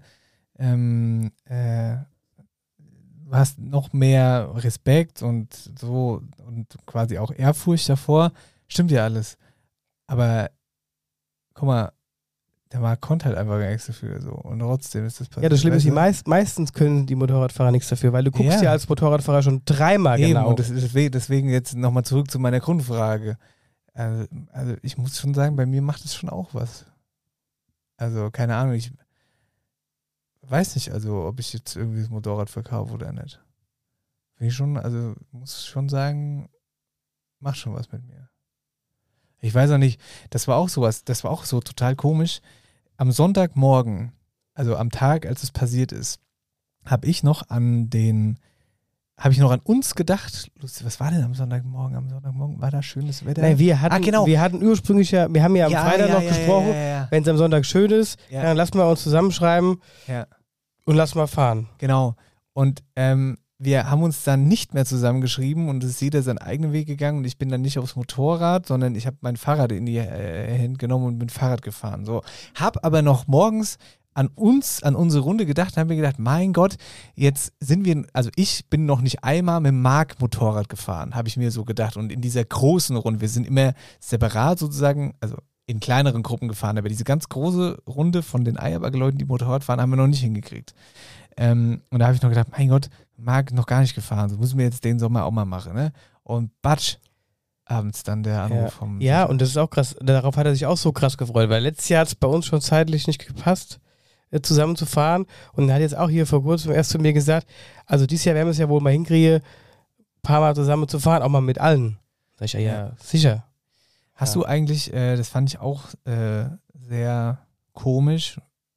hast noch mehr Respekt und so und quasi auch Ehrfurcht davor. Stimmt ja alles. Aber guck mal, der Marc konnte halt einfach gar nichts dafür. So. Und trotzdem ist das passiert. Ja, das Schlimme ist, weißt die meistens können die Motorradfahrer nichts dafür, weil du guckst Ja. ja als Motorradfahrer schon dreimal Eben, genau. und deswegen jetzt nochmal zurück zu meiner Grundfrage. Also ich muss schon sagen, bei mir macht es schon auch was. Also keine Ahnung, ich weiß nicht, also ob ich jetzt irgendwie das Motorrad verkaufe oder nicht. Finde ich schon, also muss schon sagen, macht schon was mit mir. Ich weiß auch nicht, das war auch so total komisch. Am Sonntagmorgen, also am Tag, als es passiert ist, habe ich noch an uns gedacht. Lustig, was war denn am Sonntagmorgen? Am Sonntagmorgen war da schönes Wetter. Nein, wir hatten genau. ursprünglich ja, wir haben ja am Freitag noch gesprochen, Ja. wenn es am Sonntag schön ist, Ja. dann lassen wir uns zusammenschreiben Ja. und lassen mal fahren. Genau. Und wir haben uns dann nicht mehr zusammengeschrieben und es ist jeder seinen eigenen Weg gegangen und ich bin dann nicht aufs Motorrad, sondern ich habe mein Fahrrad in die Hand genommen und bin Fahrrad gefahren. So. Hab aber noch morgens an unsere Runde gedacht, haben wir gedacht, mein Gott, jetzt sind wir, also ich bin noch nicht einmal mit dem Marc Motorrad gefahren, habe ich mir so gedacht. Und in dieser großen Runde, wir sind immer separat sozusagen, also in kleineren Gruppen gefahren, aber diese ganz große Runde von den Eierbagger-Leuten, die Motorrad fahren, haben wir noch nicht hingekriegt. Und da habe ich noch gedacht, mein Gott, Marc noch gar nicht gefahren, so müssen wir jetzt den Sommer auch mal machen, ne? Und batsch, abends dann der Anruf vom... Ja, und das ist auch krass, darauf hat er sich auch so krass gefreut, weil letztes Jahr hat es bei uns schon zeitlich nicht gepasst, zusammen zu fahren und er hat jetzt auch hier vor kurzem erst zu mir gesagt, also dieses Jahr werden wir es ja wohl mal hinkriegen, ein paar Mal zusammen zu fahren, auch mal mit allen. Sag ich, ja, sicher. Hast du eigentlich, das fand ich auch sehr komisch,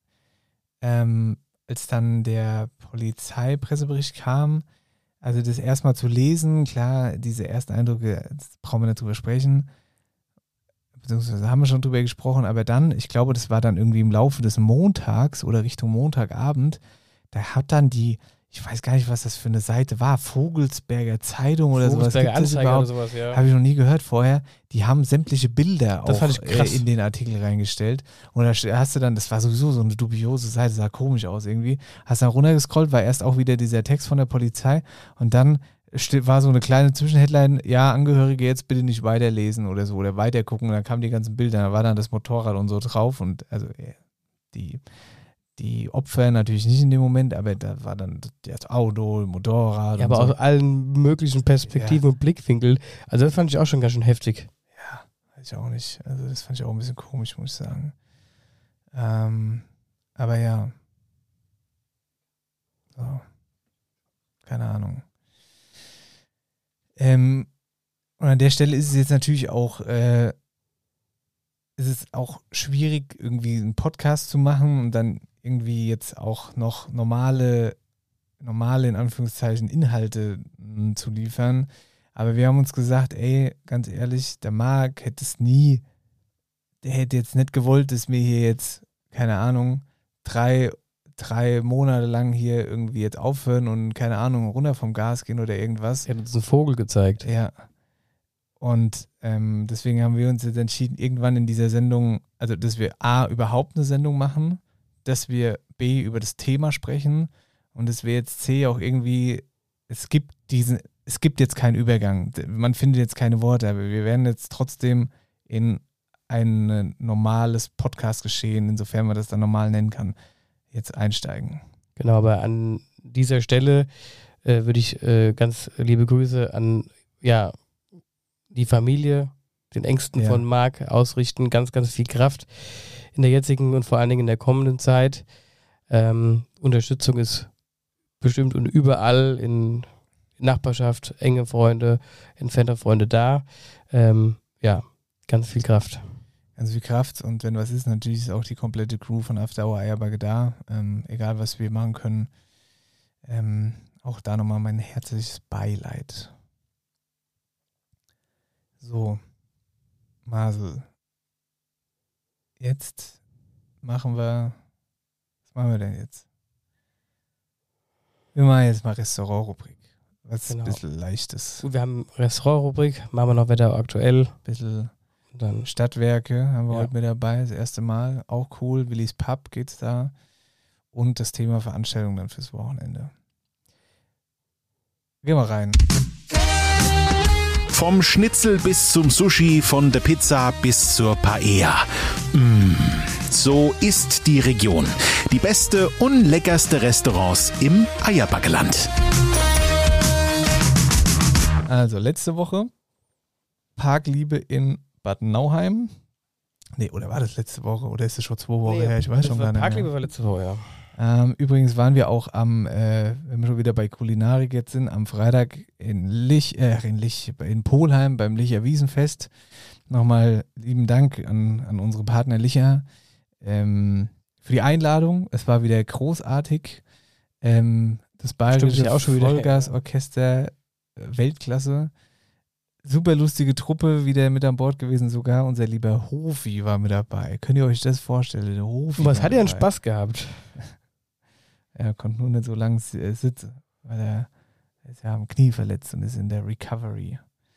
als dann der Polizeipressebericht kam, also das erstmal zu lesen, klar, diese ersten Eindrücke, das brauchen wir nicht drüber sprechen, beziehungsweise haben wir schon drüber gesprochen, aber dann, ich glaube, das war dann irgendwie im Laufe des Montags oder Richtung Montagabend, da hat dann ich weiß gar nicht, was das für eine Seite war, Vogelsberger Zeitung oder sowas. Vogelsberger Gibt es Anzeiger oder überhaupt? sowas, ja. Habe ich noch nie gehört vorher. Die haben sämtliche Bilder Das auch fand ich krass. in den Artikel reingestellt. Und da hast du dann, das war sowieso so eine dubiose Seite, sah komisch aus irgendwie. Hast dann runtergescrollt, war erst auch wieder dieser Text von der Polizei und dann war so eine kleine Zwischenheadline, ja, Angehörige jetzt bitte nicht weiterlesen oder so oder weitergucken. Und dann kamen die ganzen Bilder, da war dann das Motorrad und so drauf und also die Opfer natürlich nicht in dem Moment, aber da war dann das Auto, Motorrad Ja, und aber so. aus allen möglichen Perspektiven und Blickwinkeln. Also das fand ich auch schon ganz schön heftig. Ja, weiß ich auch nicht. Also das fand ich auch ein bisschen komisch, muss ich sagen. Aber ja. So. Keine Ahnung. Und an der Stelle ist es jetzt natürlich auch, ist es auch schwierig, irgendwie einen Podcast zu machen und dann irgendwie jetzt auch noch normale in Anführungszeichen Inhalte zu liefern. Aber wir haben uns gesagt, ey, ganz ehrlich, der Marc der hätte jetzt nicht gewollt, dass wir hier jetzt, keine Ahnung, drei Monate lang hier irgendwie jetzt aufhören und, keine Ahnung, runter vom Gas gehen oder irgendwas. Er hat uns einen Vogel gezeigt. Ja. Und deswegen haben wir uns jetzt entschieden, irgendwann in dieser Sendung, also dass wir A, überhaupt eine Sendung machen, dass wir B, über das Thema sprechen und dass wir jetzt C auch irgendwie, es gibt es gibt jetzt keinen Übergang. Man findet jetzt keine Worte, aber wir werden jetzt trotzdem in ein normales Podcast-Geschehen, insofern man das dann normal nennen kann, jetzt einsteigen. Genau, aber an dieser Stelle würde ich ganz liebe Grüße an die Familie, den Ängsten von Marc ausrichten. Ganz, ganz viel Kraft in der jetzigen und vor allen Dingen in der kommenden Zeit. Unterstützung ist bestimmt und überall in Nachbarschaft, enge Freunde, entfernte Freunde da. Ganz viel Kraft. Ganz viel Kraft und wenn was ist, natürlich ist auch die komplette Crew von After Hour Eierbacke da. Egal, was wir machen können. Auch da nochmal mein herzliches Beileid. So, Marcel. Was machen wir denn jetzt? Wir machen jetzt mal Restaurant-Rubrik. Was ein bisschen Leichtes. Gut, wir haben Restaurant-Rubrik, machen wir noch Wetter aktuell. Ein bisschen dann Stadtwerke haben wir heute mit dabei, das erste Mal. Auch cool, Willis Pub geht's da. Und das Thema Veranstaltung dann fürs Wochenende. Gehen wir rein. Vom Schnitzel bis zum Sushi, von der Pizza bis zur Paella. So ist die Region. Die beste und leckerste Restaurants im Eierbackeland. Also letzte Woche Parkliebe in Bad Nauheim. Nee, oder war das letzte Woche? Oder ist es schon 2 Wochen her? Ich weiß schon gar nicht mehr. Parkliebe war letzte Woche, ja. Übrigens waren wir auch wenn wir schon wieder bei Kulinarik jetzt sind, am Freitag in Polheim beim Licher Wiesenfest. Nochmal lieben Dank an unsere Partner Licher für die Einladung. Es war wieder großartig. Das bayerische Vollgasorchester, Weltklasse. Super lustige Truppe, wieder mit an Bord gewesen, sogar unser lieber Hofi war mit dabei. Könnt ihr euch das vorstellen? Der Hofi Was hat er denn Spaß gehabt? Er konnte nur nicht so lange sitzen, weil er ist ja am Knie verletzt und ist in der Recovery.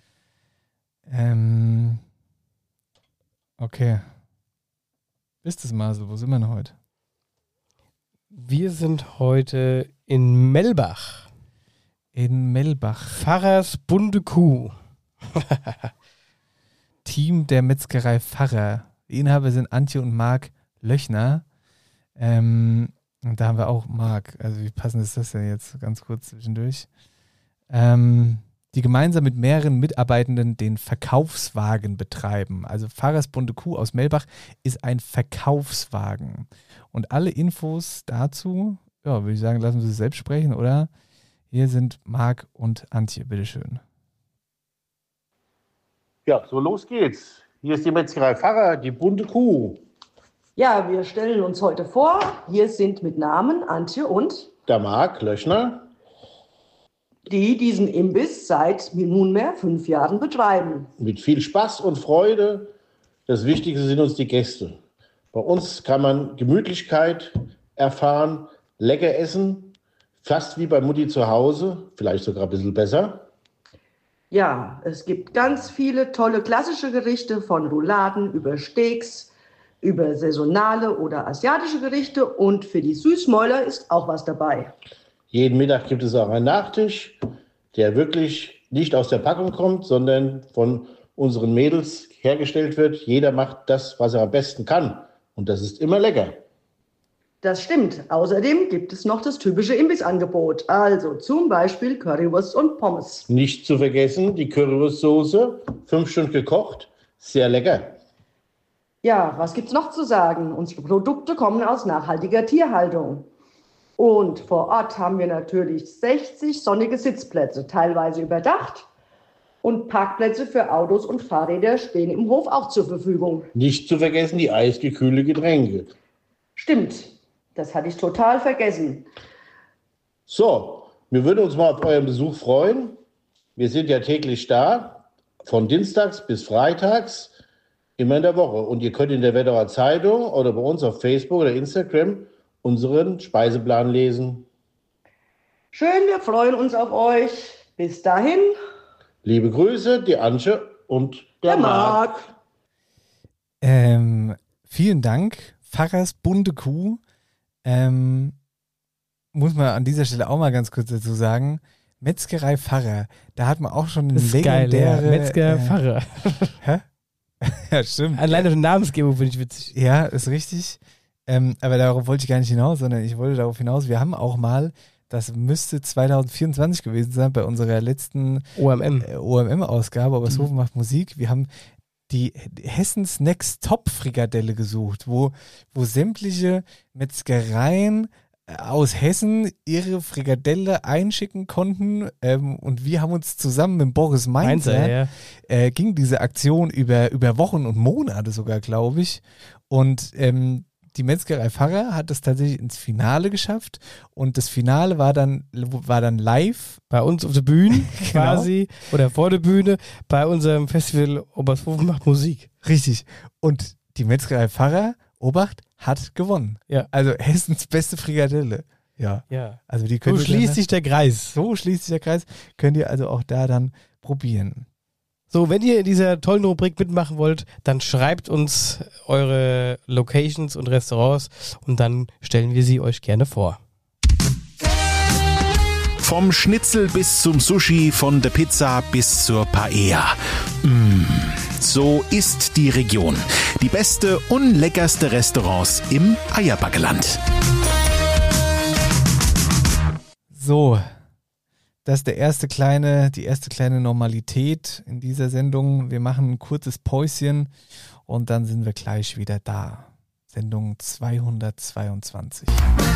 Okay. Ist das mal so? Wo sind wir denn heute? Wir sind heute in Mellbach. In Mellbach. Pfarrers bunte Kuh. Team der Metzgerei Pfarrer. Die Inhaber sind Antje und Marc Löchner. Und da haben wir auch Marc. Also wie passend ist das denn jetzt? Ganz kurz zwischendurch. Die gemeinsam mit mehreren Mitarbeitenden den Verkaufswagen betreiben. Also Pfarrers bunte Kuh aus Mellbach ist ein Verkaufswagen. Und alle Infos dazu, würde ich sagen, lassen wir sie selbst sprechen, oder? Hier sind Marc und Antje, bitteschön. Ja, so los geht's. Hier ist die Metzgerei Pfarrer, die bunte Kuh. Ja, wir stellen uns heute vor, hier sind mit Namen Antje und Der Marc Löchner. Die diesen Imbiss seit nunmehr 5 Jahren betreiben. Mit viel Spaß und Freude. Das Wichtigste sind uns die Gäste. Bei uns kann man Gemütlichkeit erfahren, lecker essen, fast wie bei Mutti zu Hause, vielleicht sogar ein bisschen besser. Ja, es gibt ganz viele tolle klassische Gerichte, von Rouladen über Steaks, über saisonale oder asiatische Gerichte, und für die Süßmäuler ist auch was dabei. Jeden Mittag gibt es auch einen Nachtisch, der wirklich nicht aus der Packung kommt, sondern von unseren Mädels hergestellt wird. Jeder macht das, was er am besten kann. Und das ist immer lecker. Das stimmt. Außerdem gibt es noch das typische Imbissangebot. Also zum Beispiel Currywurst und Pommes. Nicht zu vergessen, die Currywurstsoße, 5 Stunden gekocht, sehr lecker. Ja, was gibt's noch zu sagen? Unsere Produkte kommen aus nachhaltiger Tierhaltung. Und vor Ort haben wir natürlich 60 sonnige Sitzplätze, teilweise überdacht. Und Parkplätze für Autos und Fahrräder stehen im Hof auch zur Verfügung. Nicht zu vergessen die eisgekühlte Getränke. Stimmt, das hatte ich total vergessen. So, wir würden uns mal auf euren Besuch freuen. Wir sind ja täglich da, von Dienstags bis Freitags, immer in der Woche. Und ihr könnt in der Wetterer Zeitung oder bei uns auf Facebook oder Instagram unseren Speiseplan lesen. Schön, wir freuen uns auf euch. Bis dahin. Liebe Grüße, die Antje und der Marc. Vielen Dank, Pfarrers bunte Kuh. Muss man an dieser Stelle auch mal ganz kurz dazu sagen, Metzgerei Pfarrer. Da hat man auch schon eine Das ist geil, ja. legendäre... Metzger Pfarrer. Hä? Ja, stimmt. Alleine die Namensgebung finde ich witzig. Ja, ist richtig. Aber darauf wollte ich gar nicht hinaus, sondern ich wollte darauf hinaus, wir haben auch mal, das müsste 2024 gewesen sein, bei unserer letzten OMM-Ausgabe, aber Sofen macht Musik. Wir haben die Hessens Next Top Frikadelle gesucht, wo sämtliche Metzgereien aus Hessen ihre Frikadelle einschicken konnten, und wir haben uns zusammen mit Boris Mainzer, ging diese Aktion über Wochen und Monate sogar, glaube ich, und die Metzgerei Pfarrer hat es tatsächlich ins Finale geschafft und das Finale war dann live. Bei uns auf der Bühne quasi oder vor der Bühne bei unserem Festival Obersthofen macht Musik. Richtig. Und die Metzgerei Pfarrer, Obacht, hat gewonnen. Ja. Also Hessens beste Frikadelle. Ja. Also die könnt so schließt sich der Kreis. So schließt sich der Kreis. Könnt ihr also auch da dann probieren. So, wenn ihr in dieser tollen Rubrik mitmachen wollt, dann schreibt uns eure Locations und Restaurants und dann stellen wir sie euch gerne vor. Vom Schnitzel bis zum Sushi, von der Pizza bis zur Paella. So ist die Region. Die beste und leckerste Restaurants im Eierbackeland. So, das ist die erste kleine Normalität in dieser Sendung. Wir machen ein kurzes Päuschen und dann sind wir gleich wieder da. Sendung 222.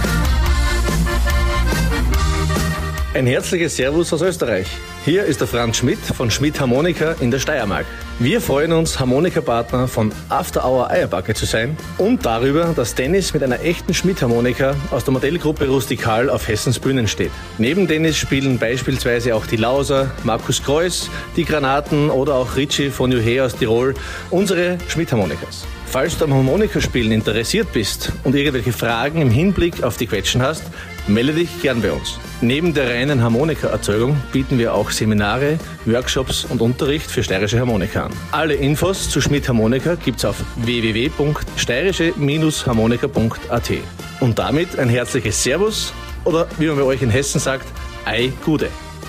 Ein herzliches Servus aus Österreich. Hier ist der Franz Schmidt von Schmidt Harmonika in der Steiermark. Wir freuen uns, Harmonikapartner von After Hour Eierbacke zu sein und darüber, dass Dennis mit einer echten Schmidt-Harmonika aus der Modellgruppe Rustikal auf Hessens Bühnen steht. Neben Dennis spielen beispielsweise auch die Lauser, Markus Kreuz, die Granaten oder auch Ritchie von Juhe aus Tirol unsere Schmidt-Harmonikas. Falls du am Harmonikaspielen interessiert bist und irgendwelche Fragen im Hinblick auf die Quetschen hast, melde dich gern bei uns. Neben der reinen Harmonikaerzeugung bieten wir auch Seminare, Workshops und Unterricht für steirische Harmonika an. Alle Infos zu Schmidt Harmonika gibt's auf www.steirische-harmonika.at. Und damit ein herzliches Servus oder wie man bei euch in Hessen sagt, Ei Gude.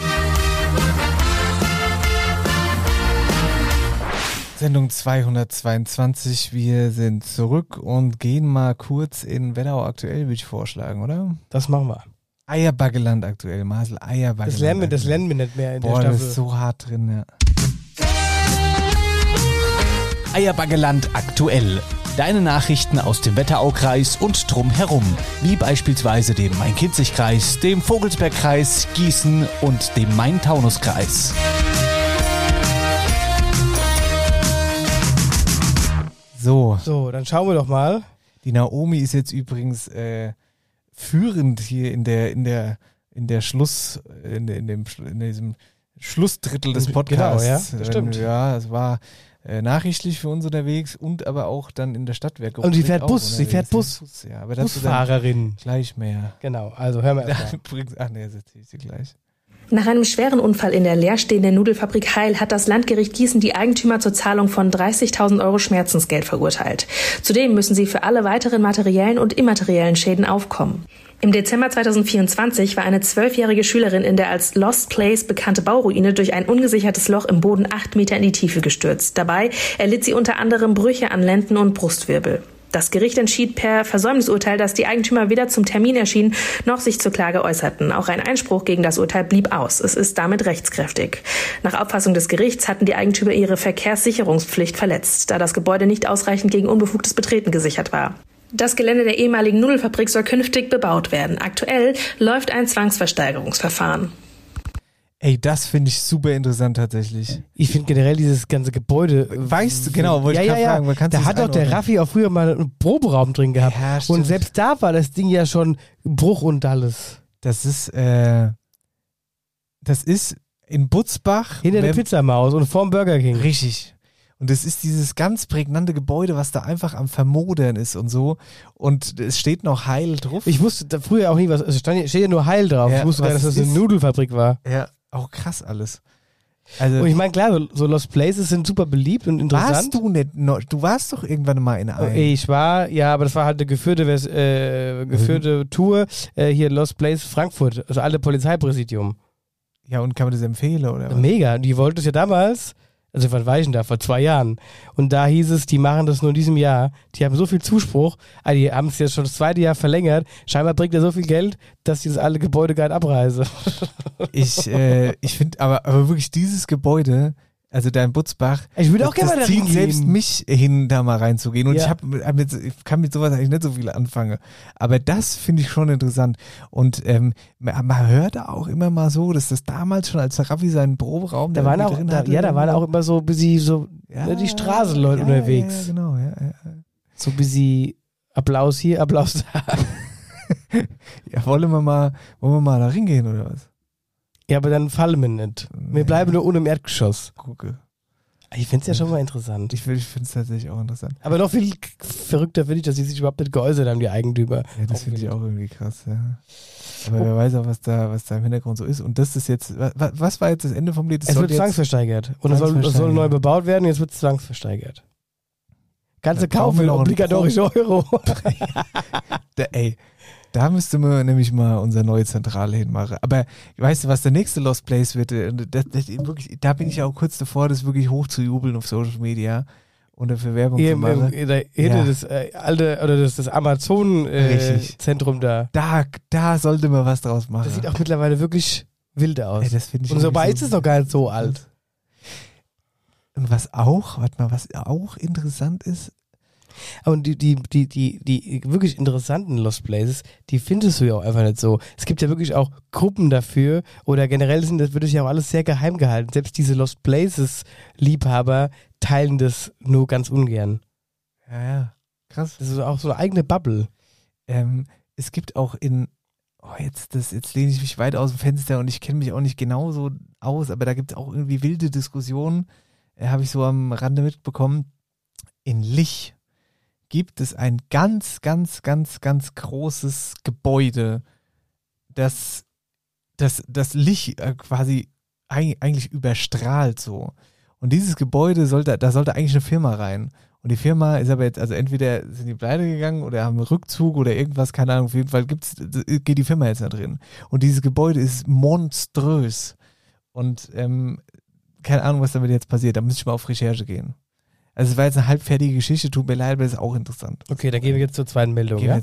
Sendung 222, wir sind zurück und gehen mal kurz in Wetterau aktuell, würde ich vorschlagen, oder? Das machen wir. Eierbackeland aktuell, Marcel, Eierbackeland. Das lernen wir nicht mehr in der Staffel. Staffel. Das ist so hart drin, ja. Eierbackeland aktuell. Deine Nachrichten aus dem Wetteraukreis und drumherum, wie beispielsweise dem Main-Kinzig-Kreis, dem Vogelsbergkreis, Gießen und dem Main-Taunus-Kreis. So, dann schauen wir doch mal. Die Naomi ist jetzt übrigens führend hier in diesem Schlussdrittel des Podcasts. Genau, ja, das stimmt. Ja, es war nachrichtlich für uns unterwegs und aber auch dann in der Stadtwerke. Und sie fährt Bus. Ja, aber dazu Busfahrerin. Gleich mehr. Genau, also hören wir erst mal. Ach nee, das erzähle ich dir gleich. Nach einem schweren Unfall in der leerstehenden Nudelfabrik Heil hat das Landgericht Gießen die Eigentümer zur Zahlung von 30.000 € Schmerzensgeld verurteilt. Zudem müssen sie für alle weiteren materiellen und immateriellen Schäden aufkommen. Im Dezember 2024 war eine 12-jährige Schülerin in der als Lost Place bekannte Bauruine durch ein ungesichertes Loch im Boden 8 Meter in die Tiefe gestürzt. Dabei erlitt sie unter anderem Brüche an Lenden- und Brustwirbel. Das Gericht entschied per Versäumnisurteil, dass die Eigentümer weder zum Termin erschienen noch sich zur Klage äußerten. Auch ein Einspruch gegen das Urteil blieb aus. Es ist damit rechtskräftig. Nach Auffassung des Gerichts hatten die Eigentümer ihre Verkehrssicherungspflicht verletzt, da das Gebäude nicht ausreichend gegen unbefugtes Betreten gesichert war. Das Gelände der ehemaligen Nudelfabrik soll künftig bebaut werden. Aktuell läuft ein Zwangsversteigerungsverfahren. Ey, das finde ich super interessant tatsächlich. Ich finde generell dieses ganze Gebäude. Weißt du, genau, wollte ich gerade fragen. Man da hat doch der Raffi auch früher mal einen Proberaum drin gehabt. Ja, und selbst da war das Ding ja schon Bruch und alles. Das ist in Butzbach. Hinter der Pizzamaus und vorm Burger King. Richtig. Und es ist dieses ganz prägnante Gebäude, was da einfach am Vermodern ist und so. Und es steht noch Heil drauf. Ich wusste da früher auch nie was. Also steht ja nur Heil drauf. Ja, ich wusste gar nicht, dass das eine Nudelfabrik war. Ja, auch krass alles. Also, und ich meine, klar, so Lost Places sind super beliebt und interessant. Warst du nicht? Du warst doch irgendwann mal in einem. Ich war, ja, aber das war halt eine geführte Tour. Hier Lost Place Frankfurt, also alte Polizeipräsidium. Ja, und kann man das empfehlen, oder was? Mega. Die wollten es ja damals, also wann war ich denn da? Vor 2 Jahren. Und da hieß es, die machen das nur in diesem Jahr. Die haben so viel Zuspruch. Die haben es jetzt schon das 2. Jahr verlängert. Scheinbar bringt er so viel Geld, dass die das alle Gebäude gar nicht abreißen. Ich finde aber wirklich dieses Gebäude, also da in Butzbach, ich würde auch gerne mal da zieht hingehen. selbst mich hin, da mal reinzugehen. Und Ja. ich kann mit sowas eigentlich nicht so viel anfangen. Aber das finde ich schon interessant. Und man hört auch immer mal so, dass das damals schon, als der Raffi seinen Proberaum Da waren irgendwie auch, drin hatte, da waren auch immer so ein bisschen so die Straßenleute unterwegs. Ja, genau, ja. So ein bisschen Applaus hier, Applaus da. Ja, wollen wir mal da hingehen oder was? Ja, aber dann fallen wir nicht. Wir bleiben nur unten im Erdgeschoss. Gucke. Ich finde es ja schon mal interessant. Ich finde es tatsächlich auch interessant. Aber noch viel verrückter finde ich, dass sie sich überhaupt nicht geäußert haben, die Eigentümer. Ja, das finde ich auch irgendwie krass, ja. Aber wer weiß auch, was da im Hintergrund so ist. Und das ist jetzt, was war jetzt das Ende vom Lied? Es wird zwangsversteigert. Und es soll neu bebaut werden, jetzt wird es zwangsversteigert. Ganze kaufen obligatorische Euro. Da müsste man nämlich mal unsere neue Zentrale hinmachen. Aber weißt du, was der nächste Lost Place wird? Da bin ich ja auch kurz davor, das wirklich hoch zu jubeln auf Social Media und dafür Werbung zu machen. Das alte, oder das Amazon-Zentrum da. Da sollte man was draus machen. Das sieht auch mittlerweile wirklich wild aus. Das finde ich und so weit ist es doch gar nicht so alt. Und was auch interessant ist, und die wirklich interessanten Lost Places, die findest du ja auch einfach nicht so. Es gibt ja wirklich auch Gruppen dafür oder generell wird es ja auch alles sehr geheim gehalten. Selbst diese Lost Places Liebhaber teilen das nur ganz ungern. Ja, krass. Das ist auch so eine eigene Bubble. Es gibt auch jetzt lehne ich mich weit aus dem Fenster und ich kenne mich auch nicht genau so aus, aber da gibt es auch irgendwie wilde Diskussionen, habe ich so am Rande mitbekommen. In Lich gibt es ein ganz, ganz, ganz, ganz großes Gebäude, das Lich quasi eigentlich überstrahlt so. Und dieses Gebäude da sollte eigentlich eine Firma rein. Und die Firma ist aber jetzt, also entweder sind die pleite gegangen oder haben einen Rückzug oder irgendwas, keine Ahnung, auf jeden Fall geht die Firma jetzt da drin. Und dieses Gebäude ist monströs. Und keine Ahnung, was damit jetzt passiert. Da müsste ich mal auf Recherche gehen. Also es war jetzt eine halbfertige Geschichte, tut mir leid, aber das ist auch interessant. Okay, dann gehen wir jetzt zur zweiten Meldung, ja?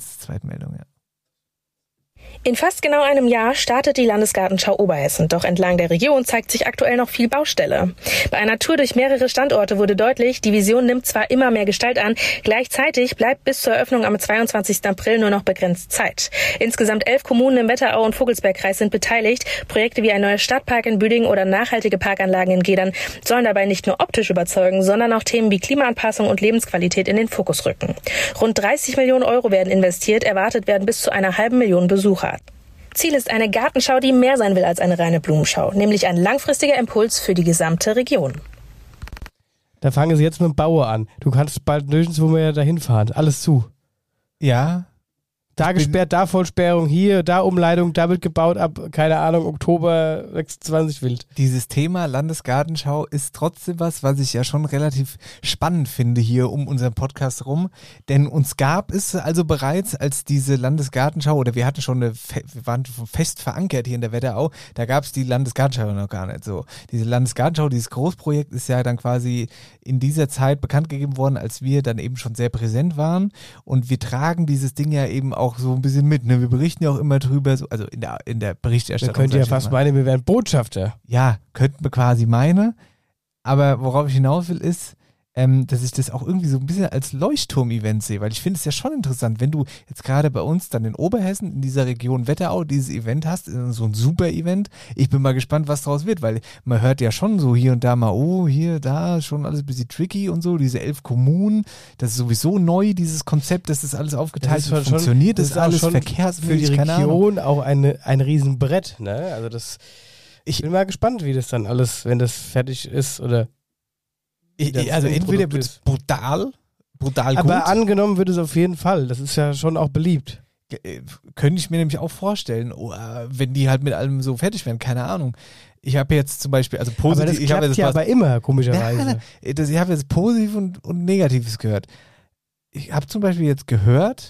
In fast genau einem Jahr startet die Landesgartenschau Oberhessen, doch entlang der Region zeigt sich aktuell noch viel Baustelle. Bei einer Tour durch mehrere Standorte wurde deutlich, die Vision nimmt zwar immer mehr Gestalt an, gleichzeitig bleibt bis zur Eröffnung am 22. April nur noch begrenzt Zeit. Insgesamt 11 Kommunen im Wetterau- und Vogelsbergkreis sind beteiligt. Projekte wie ein neuer Stadtpark in Büdingen oder nachhaltige Parkanlagen in Gedern sollen dabei nicht nur optisch überzeugen, sondern auch Themen wie Klimaanpassung und Lebensqualität in den Fokus rücken. Rund 30 Millionen Euro werden investiert, erwartet werden bis zu einer 500.000 Besucher. Ziel ist eine Gartenschau, die mehr sein will als eine reine Blumenschau, nämlich ein langfristiger Impuls für die gesamte Region. Da fangen sie jetzt mit dem Bauer an. Du kannst bald nirgendwo mehr dahin fahren. Alles zu. Ja. Da gesperrt, da Vollsperrung, hier, da Umleitung, da wird gebaut ab, keine Ahnung, Oktober 26 wild. Dieses Thema Landesgartenschau ist trotzdem was ich ja schon relativ spannend finde hier um unseren Podcast rum, denn uns gab es also bereits, als diese Landesgartenschau, oder wir hatten schon wir waren fest verankert hier in der Wetterau, da gab es die Landesgartenschau noch gar nicht so. Diese Landesgartenschau, dieses Großprojekt ist ja dann quasi in dieser Zeit bekannt gegeben worden, als wir dann eben schon sehr präsent waren und wir tragen dieses Ding ja eben auch so ein bisschen mit, ne? Wir berichten ja auch immer drüber, so, also in der Berichterstattung. Da könnt ihr ja fast meinen, wir wären Botschafter. Ja, könnten wir quasi meinen. Aber worauf ich hinaus will, ist, dass ich das auch irgendwie so ein bisschen als Leuchtturm-Event sehe, weil ich finde es ja schon interessant, wenn du jetzt gerade bei uns dann in Oberhessen, in dieser Region Wetterau, dieses Event hast, so ein super Event. Ich bin mal gespannt, was daraus wird, weil man hört ja schon so hier und da mal, oh, hier, da, schon alles ein bisschen tricky und so, diese 11 Kommunen, das ist sowieso neu, dieses Konzept, dass das alles aufgeteilt ist, funktioniert, das ist alles verkehrswürdig, für die Region auch ein Riesenbrett, ne? Also ich bin mal gespannt, wie das dann alles, wenn das fertig ist, oder also entweder wird es brutal gut. Aber angenommen wird es auf jeden Fall. Das ist ja schon auch beliebt. Könnte ich mir nämlich auch vorstellen, wenn die halt mit allem so fertig werden, keine Ahnung. Ich habe jetzt zum Beispiel, also positiv... Aber das klappt ja aber immer, komischerweise. Ich habe jetzt positiv und Negatives gehört. Ich habe zum Beispiel jetzt gehört,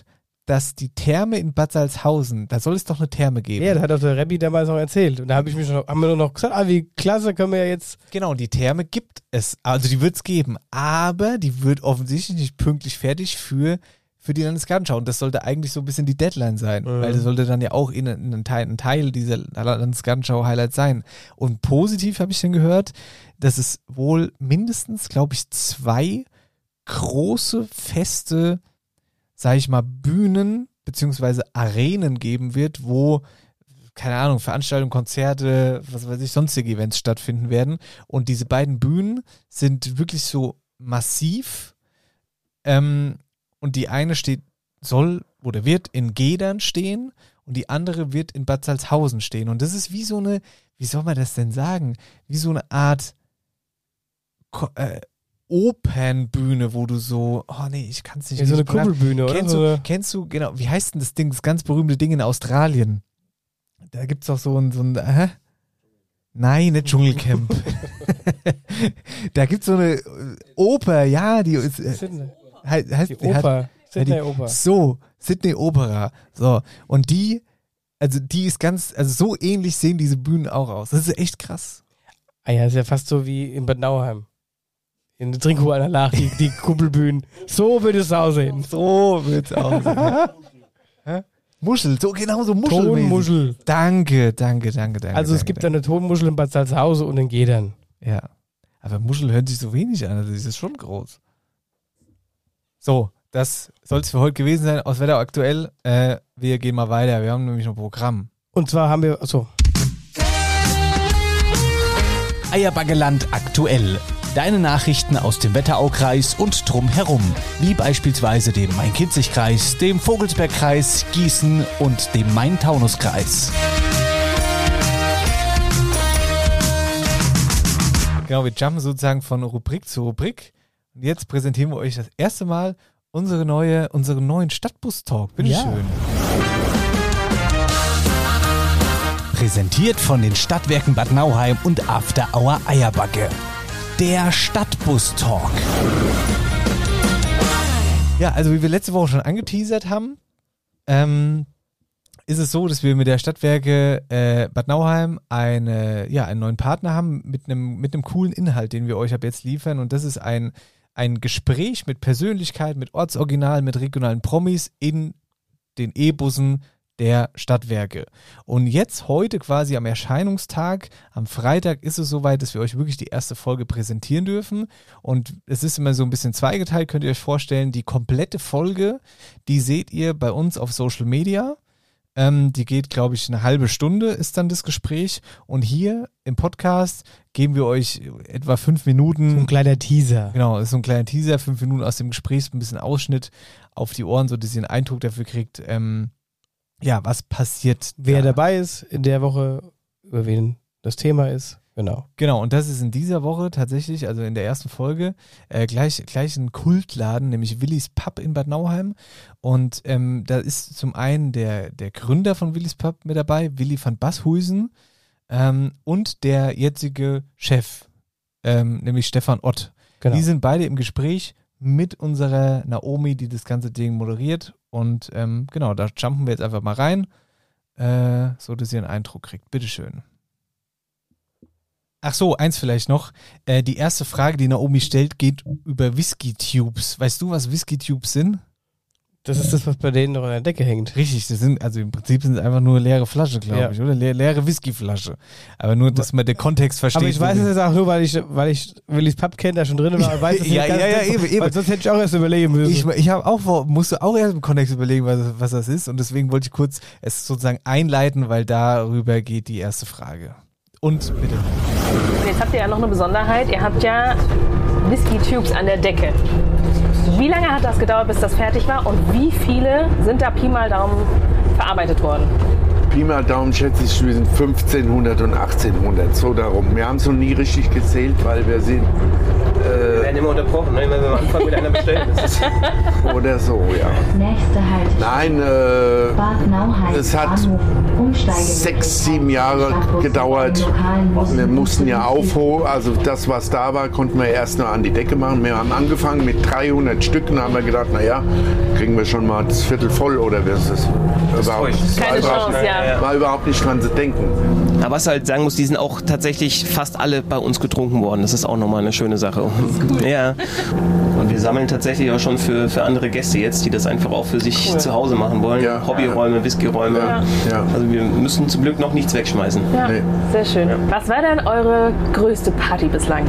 dass die Therme in Bad Salzhausen, da soll es doch eine Therme geben. Ja, das hat auch der Rebbi damals noch erzählt. Und da haben wir noch gesagt, wie klasse, können wir ja jetzt... Genau, die Therme gibt es, also die wird es geben, aber die wird offensichtlich nicht pünktlich fertig für die Landesgartenschau. Und das sollte eigentlich so ein bisschen die Deadline sein, weil das sollte dann ja auch ein Teil dieser Landesgartenschau-Highlights sein. Und positiv habe ich dann gehört, dass es wohl mindestens, glaube ich, 2 große, feste, sag ich mal, Bühnen beziehungsweise Arenen geben wird, wo, keine Ahnung, Veranstaltungen, Konzerte, was weiß ich, sonstige Events stattfinden werden. Und diese beiden Bühnen sind wirklich so massiv. Und die eine soll oder wird in Gedern stehen und die andere wird in Bad Salzhausen stehen. Und das ist wie so eine, wie soll man das denn sagen? Wie so eine Art Opernbühne, wo du so, oh nee, ich kann es nicht. Ja, so eine Kuppelbühne, oder? Kennst du, genau, wie heißt denn das Ding, das ganz berühmte Ding in Australien? Da gibt es doch so ein Nein, nicht Dschungelcamp. Da gibt es so eine Oper, ja, die ist, heißt, die Oper. Sydney Oper. So, Sydney Opera. So, und die ist ganz, also so ähnlich sehen diese Bühnen auch aus. Das ist echt krass. Ah ja, ist ja fast so wie in Bad Nauheim. In der Trinkuanlage, die Kuppelbühnen. So würde es aussehen. So wird es aussehen. Muschel, so genau so Muschel. Tonmuschel. Danke. Also es gibt eine Tonmuschel in Bad Salzhausen und in Gedern. Ja. Aber Muschel hört sich so wenig an, also das ist schon groß. So, das soll es für heute gewesen sein aus Wetter aktuell. Wir gehen mal weiter, wir haben nämlich noch ein Programm. Und zwar haben wir, achso. Eierbaggeland aktuell. Deine Nachrichten aus dem Wetteraukreis und drumherum, wie beispielsweise dem Main-Kinzig-Kreis, dem Vogelsbergkreis, Gießen und dem Main-Taunus-Kreis. Genau, wir jumpen sozusagen von Rubrik zu Rubrik. Und jetzt präsentieren wir euch das erste Mal unseren neuen Stadtbus-Talk. Bitteschön. Präsentiert von den Stadtwerken Bad Nauheim und After Hour Eierbagge. Der Stadtbus-Talk. Ja, also wie wir letzte Woche schon angeteasert haben, ist es so, dass wir mit der Stadtwerke Bad Nauheim einen neuen Partner haben mit einem coolen Inhalt, den wir euch ab jetzt liefern. Und das ist ein Gespräch mit Persönlichkeit, mit Ortsoriginal, mit regionalen Promis in den E-Bussen der Stadtwerke. Und jetzt heute quasi am Erscheinungstag, am Freitag ist es soweit, dass wir euch wirklich die erste Folge präsentieren dürfen. Und es ist immer so ein bisschen zweigeteilt, könnt ihr euch vorstellen. Die komplette Folge, die seht ihr bei uns auf Social Media. Die geht, glaube ich, eine halbe Stunde ist dann das Gespräch. Und hier im Podcast geben wir euch etwa 5 Minuten. So ein kleiner Teaser. Genau, ist so ein kleiner Teaser, 5 Minuten aus dem Gespräch, ein bisschen Ausschnitt auf die Ohren, so dass ihr einen Eindruck dafür kriegt, was passiert. Wer dabei ist in der Woche, über wen das Thema ist. Genau, und das ist in dieser Woche tatsächlich, also in der ersten Folge, gleich ein Kultladen, nämlich Willis Pub in Bad Nauheim. Und da ist zum einen der Gründer von Willis Pub mit dabei, Willi van Bashuisen, und der jetzige Chef, nämlich Stefan Ott. Genau. Die sind beide im Gespräch mit unserer Naomi, die das ganze Ding moderiert. Und da jumpen wir jetzt einfach mal rein, so dass ihr einen Eindruck kriegt. Bitteschön. Ach so, eins vielleicht noch. Die erste Frage, die Naomi stellt, geht über Whisky-Tubes. Weißt du, was Whisky-Tubes sind? Das ist das, was bei denen noch an der Decke hängt. Richtig, das sind, also im Prinzip sind es einfach nur leere Flasche, glaube ich, oder? Leere Whiskyflasche. Aber nur, dass man den Kontext versteht. Aber ich weiß es jetzt auch nur, weil ich Willis Pub kenne, da schon drin war. Weiß es eben. Weil sonst hätte ich auch erst überlegen müssen. Ich musste auch erst im Kontext überlegen, was das ist. Und deswegen wollte ich kurz es sozusagen einleiten, weil darüber geht die erste Frage. Und bitte. Jetzt habt ihr ja noch eine Besonderheit. Ihr habt ja Whisky-Tubes an der Decke. Wie lange hat das gedauert, bis das fertig war? Und wie viele sind da Pi mal Daumen verarbeitet worden? Pi mal Daumen schätze ich zwischen 1500 und 1800, so darum. Wir haben es noch nie richtig gezählt, weil wir sind Wir werden immer unterbrochen, ne? Wenn wir am Anfang mit einer bestellen. Oder so, ja. Nein, es hat 6, 7 Jahre gedauert. Wir mussten ja aufholen, also das, was da war, konnten wir erst nur an die Decke machen. Wir haben angefangen mit 300 Stück und haben wir gedacht, naja, kriegen wir schon mal das Viertel voll oder was ist das? War überhaupt nicht dran zu denken. Aber was halt sagen muss, die sind auch tatsächlich fast alle bei uns getrunken worden. Das ist auch nochmal eine schöne Sache. Cool. Ja. Und wir sammeln tatsächlich auch schon für andere Gäste jetzt, die das einfach auch für sich zu Hause machen wollen. Ja. Hobbyräume, Whiskyräume. Ja. Also wir müssen zum Glück noch nichts wegschmeißen. Ja. Nee. Sehr schön. Was war denn eure größte Party bislang?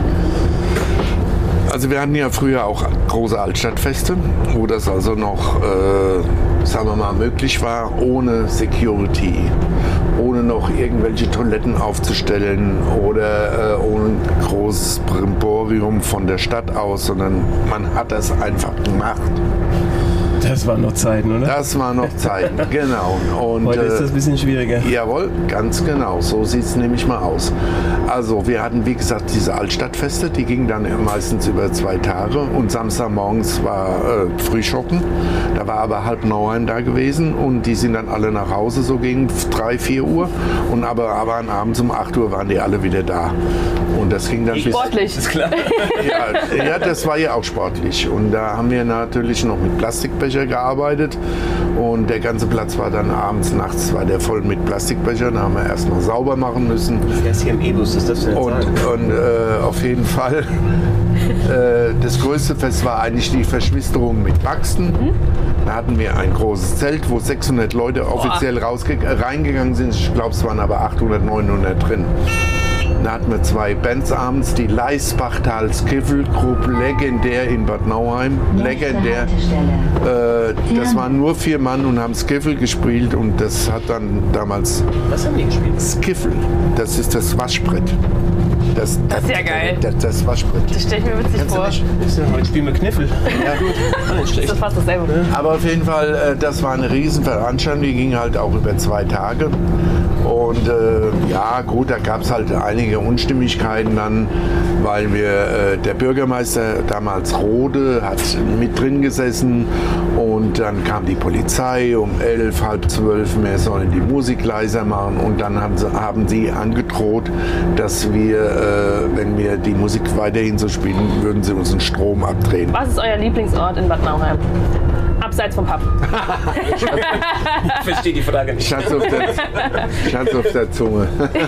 Also wir hatten ja früher auch große Altstadtfeste, wo das also noch, sagen wir mal, möglich war, ohne Security, ohne noch irgendwelche Toiletten aufzustellen oder ohne ein großes Brimborium von der Stadt aus, sondern man hat das einfach gemacht. Das waren noch Zeiten, oder? Das waren noch Zeiten, genau. Und, heute ist das ein bisschen schwieriger. Jawohl, ganz genau. So sieht es nämlich mal aus. Also wir hatten, wie gesagt, diese Altstadtfeste, die gingen dann meistens über 2 Tage. Und Samstagmorgens war Frühschoppen. Da war aber halb Nauheim da gewesen. Und die sind dann alle nach Hause, so gegen 3, 4 Uhr. Und aber abends um 8 Uhr waren die alle wieder da. Und das ging dann bis... Sportlich. Ist klar. Ja, das war ja auch sportlich. Und da haben wir natürlich noch mit Plastikbecher gearbeitet und der ganze Platz war dann abends, nachts war der voll mit Plastikbechern, da haben wir erstmal sauber machen müssen. Das ist hier im E-Bus, das darfst du nicht sagen. Und auf jeden Fall, das größte Fest war eigentlich die Verschwisterung mit Baxen. Da hatten wir ein großes Zelt, wo 600 Leute offiziell reingegangen sind. Ich glaube, es waren aber 800, 900 drin. Da hatten wir 2 Bands abends, die Leisbachtal Skiffle Group, legendär in Bad Nauheim, legendär. Das waren nur 4 Mann und haben Skiffle gespielt und das hat dann damals... Was haben die gespielt? Skiffle, das ist das Waschbrett. Das ist ja geil. Das Waschbrett. Das stelle ich mir witzig vor. Heute spielen wir Kniffel. Ja gut, das ist fast dasselbe. Aber auf jeden Fall, das war eine Riesenveranstaltung, die ging halt auch über 2 Tage. Und ja gut, da gab es halt einige Unstimmigkeiten dann, weil der Bürgermeister damals Rode hat mit drin gesessen und dann kam die Polizei um 11, halb 12, wir sollen die Musik leiser machen und dann haben sie angedroht, dass wir, wenn wir die Musik weiterhin so spielen, würden sie uns den Strom abdrehen. Was ist euer Lieblingsort in Bad Nauheim? Abseits vom Pub. Ich verstehe die Frage nicht. Schatz auf der Zunge.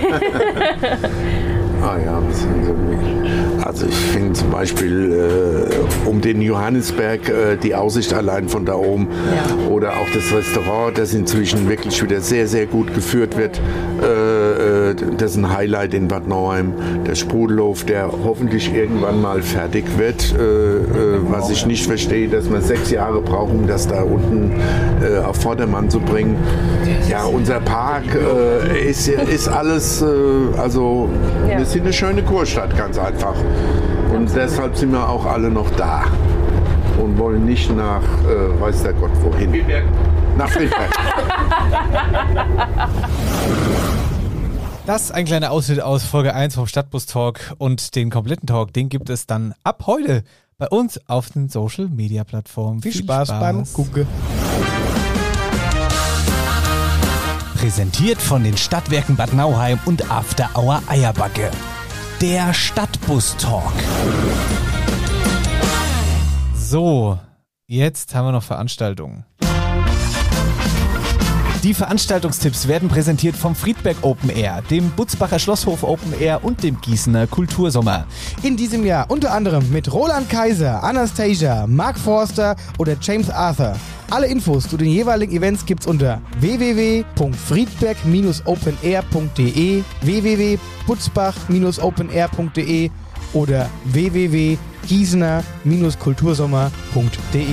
Ah ja, was sind so nicht. Also ich finde zum Beispiel um den Johannisberg die Aussicht allein von da oben oder auch das Restaurant, das inzwischen wirklich wieder sehr, sehr gut geführt wird. Das ist ein Highlight in Bad Nauheim. Der Sprudelhof, der hoffentlich irgendwann mal fertig wird. Was ich nicht verstehe, dass wir 6 Jahre brauchen, um das da unten auf Vordermann zu bringen. Ja, unser Park ist alles, also wir sind eine schöne Kurstadt, ganz einfach. Und deshalb sind wir auch alle noch da und wollen nicht nach, weiß der Gott wohin. Friedberg. Nach Friedberg. Das ist ein kleiner Ausschnitt aus Folge 1 vom Stadtbus Talk und den kompletten Talk, den gibt es dann ab heute bei uns auf den Social Media Plattformen. Viel Spaß beim Gucken. Präsentiert von den Stadtwerken Bad Nauheim und After Hour Eierbacke. Der Stadtbus Talk. So, jetzt haben wir noch Veranstaltungen. Die Veranstaltungstipps werden präsentiert vom Friedberg Open Air, dem Butzbacher Schlosshof Open Air und dem Gießener Kultursommer. In diesem Jahr unter anderem mit Roland Kaiser, Anastasia, Mark Forster oder James Arthur. Alle Infos zu den jeweiligen Events gibt's unter www.friedberg-openair.de, www.butzbach-openair.de oder www.gießener-kultursommer.de.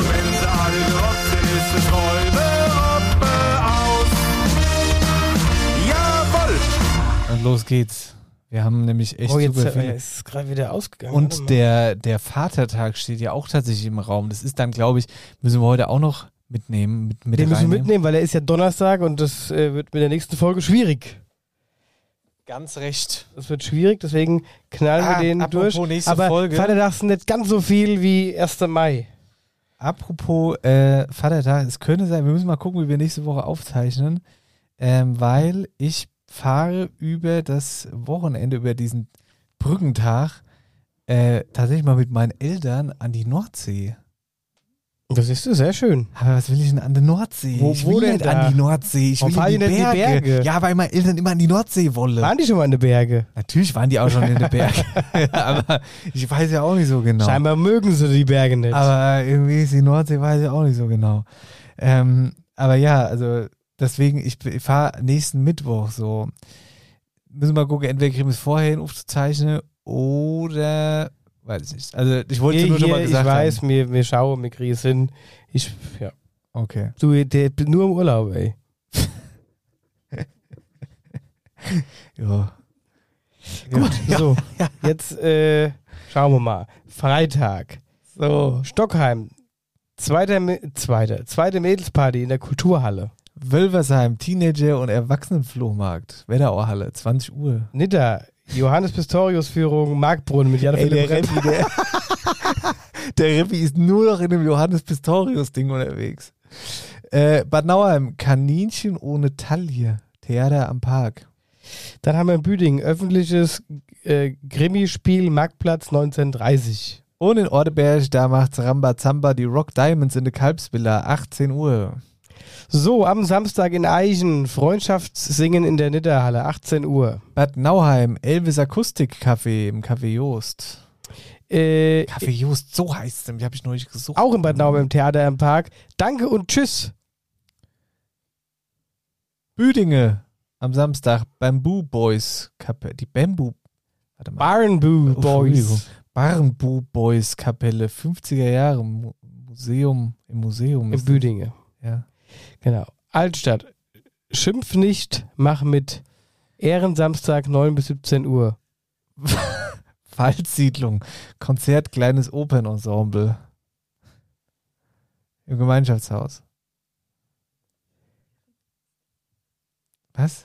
Und los geht's. Wir haben nämlich echt super viel. Ist es gerade wieder ausgegangen. Und der Vatertag steht ja auch tatsächlich im Raum. Das ist dann, glaube ich, müssen wir heute auch noch mitnehmen. Den müssen wir mitnehmen, weil er ist ja Donnerstag und das wird mit der nächsten Folge schwierig. Ganz recht. Das wird schwierig, deswegen knallen wir den apropos durch. nächste Aber Folge. Vatertag ist nicht ganz so viel wie 1. Mai. Apropos Vatertag, es könnte sein, wir müssen mal gucken, wie wir nächste Woche aufzeichnen, weil ich fahre über das Wochenende, über diesen Brückentag, tatsächlich mal mit meinen Eltern an die Nordsee. Das ist sehr schön. Aber was will ich denn an der Nordsee? Wo Ich will denn nicht da? an die Nordsee, ich Warum will fahren in die die nicht in die Berge. Berge? Ja, weil meine Eltern immer an die Nordsee wollen. Waren die schon mal in den Bergen? Natürlich waren die auch schon in den Bergen. Aber ich weiß ja auch nicht so genau. Scheinbar mögen sie die Berge nicht. Aber irgendwie ist die Nordsee, weiß ich auch nicht so genau. Aber ja, also deswegen, ich fahre nächsten Mittwoch so. Müssen wir mal gucken, entweder kriegen wir es vorher hin aufzuzeichnen oder weiß ich nicht. Also ich wollte nur schon mal gesagt ich weiß, haben. wir schauen, wir kriegen es hin. Ja. Okay. Du, der bin nur im Urlaub, ey. Ja. Gut, so. Jetzt schauen wir mal. Freitag. So. Stockheim. Zweite Mädelsparty in der Kulturhalle. Wölversheim, Teenager- und Erwachsenenflohmarkt. Wetterauhalle, 20 Uhr. Nidda. Johannes Pistorius-Führung, Marktbrunnen mit Jan Philipp Renn. Der Rippi ist nur noch in dem Johannes Pistorius-Ding unterwegs. Bad Nauheim, Kaninchen ohne Taille. Theater am Park. Dann haben wir in Büdingen öffentliches Krimispiel Marktplatz 1930. Und in Ordeberg, da macht's Rambazamba die Rock Diamonds in der Kalbsvilla, 18 Uhr. So, am Samstag in Eichen, Freundschaftssingen in der Nidderhalle, 18 Uhr. Bad Nauheim, Elvis Akustik-Café im Café Jost. Café Jost, so heißt es, habe ich neulich gesucht. Auch in Bad Nauheim im Theater am Park. Danke und tschüss. Büdinge, am Samstag, Bamboo Boys Kapelle, die Bamboo, warte mal. Barnboo Boys. Barnboo Boys Kapelle, 50er Jahre, Museum, im Museum. In Büdinge. Ja. Genau. Altstadt. Schimpf nicht, mach mit. Ehrensamstag 9 bis 17 Uhr. Waldsiedlung. Konzert, kleines Opernensemble. Im Gemeinschaftshaus. Was?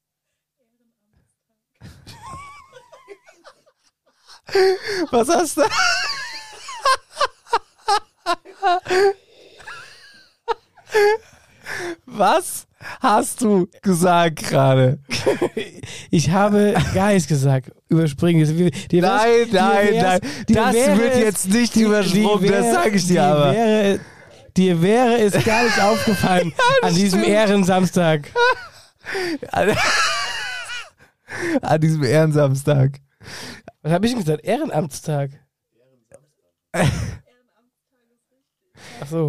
Was hast du? Was hast du gesagt gerade? Ich habe gar nichts gesagt. Überspringen. Das Nein. Das wird jetzt nicht übersprungen, das sage ich dir aber. Dir wäre es gar nicht aufgefallen an diesem Ehrensamstag. An diesem Ehrensamstag. Was habe ich denn gesagt? Ehrenamtstag. Ach so.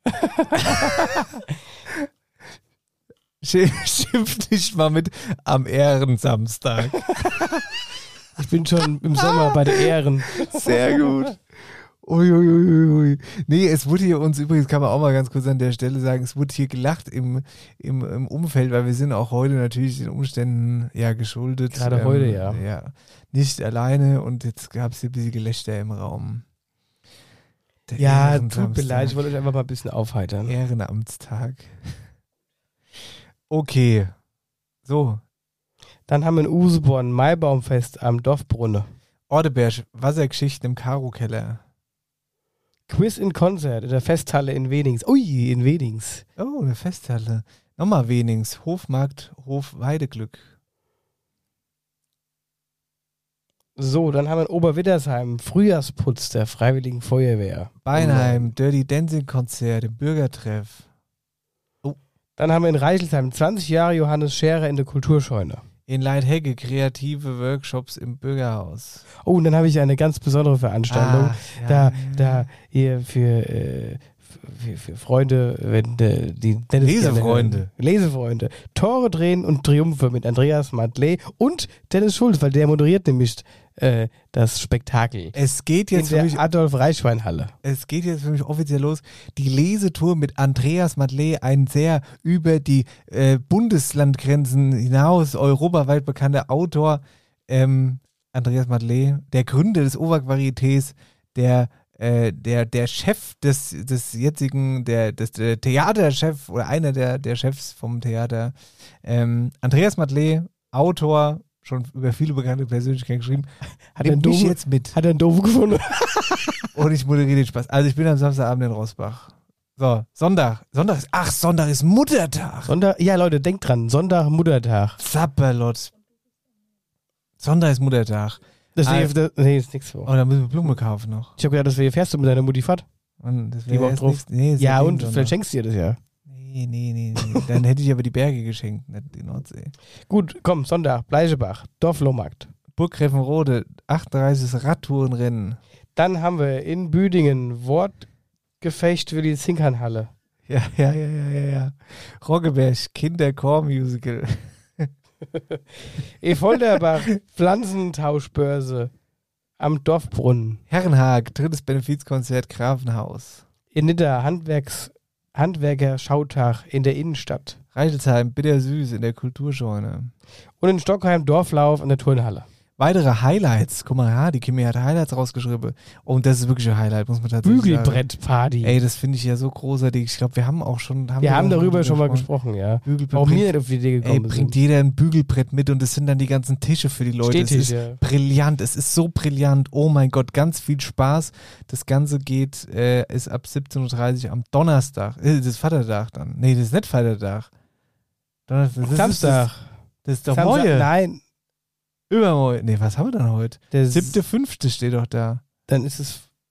Schimpf nicht mal mit am Ehrensamstag. Ich bin schon im Sommer bei der Ehren. Sehr gut. Uiuiuiui. Nee, es wurde hier uns übrigens, kann man auch mal ganz kurz an der Stelle sagen, es wurde hier gelacht im Umfeld, weil wir sind auch heute natürlich den Umständen ja geschuldet. Gerade heute, ja. Ja. Nicht alleine und jetzt gab es hier ein bisschen Gelächter im Raum. Der Ja, tut mir leid, ich wollte euch einfach mal ein bisschen aufheitern. Ehrenamtstag. Okay. So. Dann haben wir in Useborn Maibaumfest am Dorfbrunne. Ordeberg, Wassergeschichten im Karo-Keller. Quiz in Konzert in der Festhalle in Wenings. Ui, in Wenings. Oh, eine Festhalle. Nochmal Wenings. Hofmarkt, Hof Weideglück. So, dann haben wir in Oberwittersheim Frühjahrsputz der Freiwilligen Feuerwehr. Beinheim, Dirty Dancing Konzert im Bürgertreff. Dann haben wir in Reichelsheim 20 Jahre Johannes Scherer in der Kulturscheune. In Leithegge kreative Workshops im Bürgerhaus. Oh, und dann habe ich eine ganz besondere Veranstaltung. Da hier für Freunde, wenn die Lesefreunde. Lesefreunde. Tore drehen und Triumphe mit Andreas Madley und Dennis Schulz, weil der moderiert nämlich das Spektakel. Es geht jetzt in der für mich Adolf-Reichwein-Halle. Es geht jetzt für mich offiziell los. Die Lesetour mit Andreas Madley, ein sehr über die Bundeslandgrenzen hinaus europaweit bekannter Autor. Andreas Madley, der Gründer des OWAC-Varietés, der Chef des jetzigen, der Theaterchef oder einer der Chefs vom Theater. Andreas Madley, Autor, schon über viele bekannte Persönlichkeiten geschrieben. Hat er mich jetzt mit. Hat er einen Doof gefunden? Und ich moderiere den Spaß. Also ich bin am Samstagabend in Rossbach. So, Sonntag ist Muttertag. Ja, Leute, denkt dran. Sonntag, Muttertag. Zapperlot. Sonntag ist Muttertag. Nee, ist nichts vor. Oh, da müssen wir Blumen kaufen noch. Ich habe gedacht, fährst du mit deiner Mutti fort? Und das Die Woche drauf. Ja, und vielleicht schenkst du dir das ja. Nee. Dann hätte ich aber die Berge geschenkt, nicht die Nordsee. Gut, komm, Sonntag, Bleichebach, Dorflohmarkt. Burg Grevenrode, 38. Radtourenrennen. Dann haben wir in Büdingen Wortgefecht für die Zinkernhalle. Ja. Roggeberg, Kinderchor-Musical. Evolderbach, Pflanzentauschbörse am Dorfbrunnen. Herrenhag, 3. Benefizkonzert Grafenhaus. In Nidda, Handwerker-Schautag in der Innenstadt. Reichelsheim, bittersüß in der Kulturscheune. Und in Stockheim, Dorflauf in der Turnhalle. Weitere Highlights. Guck mal, die Kimi hat Highlights rausgeschrieben. Und das ist wirklich ein Highlight, muss man tatsächlich sagen. Bügelbrettparty. Ey, das finde ich ja so großartig. Ich glaube, wir haben darüber schon mal gesprochen, ja. Warum mir nicht auf die Idee gekommen ist. Bringt jeder ein Bügelbrett mit und das sind dann die ganzen Tische für die Leute. Stehtisch, es ist brillant. Es ist so brillant. Oh mein Gott, ganz viel Spaß. Das Ganze ist ab 17.30 Uhr am Donnerstag. Das ist Vatertag dann. Nee, das ist nicht Vatertag. Samstag. Das ist doch morgen. Nein. Übermorgen. Nee, was haben wir denn heute? Der 7.5. steht doch da. Dann ist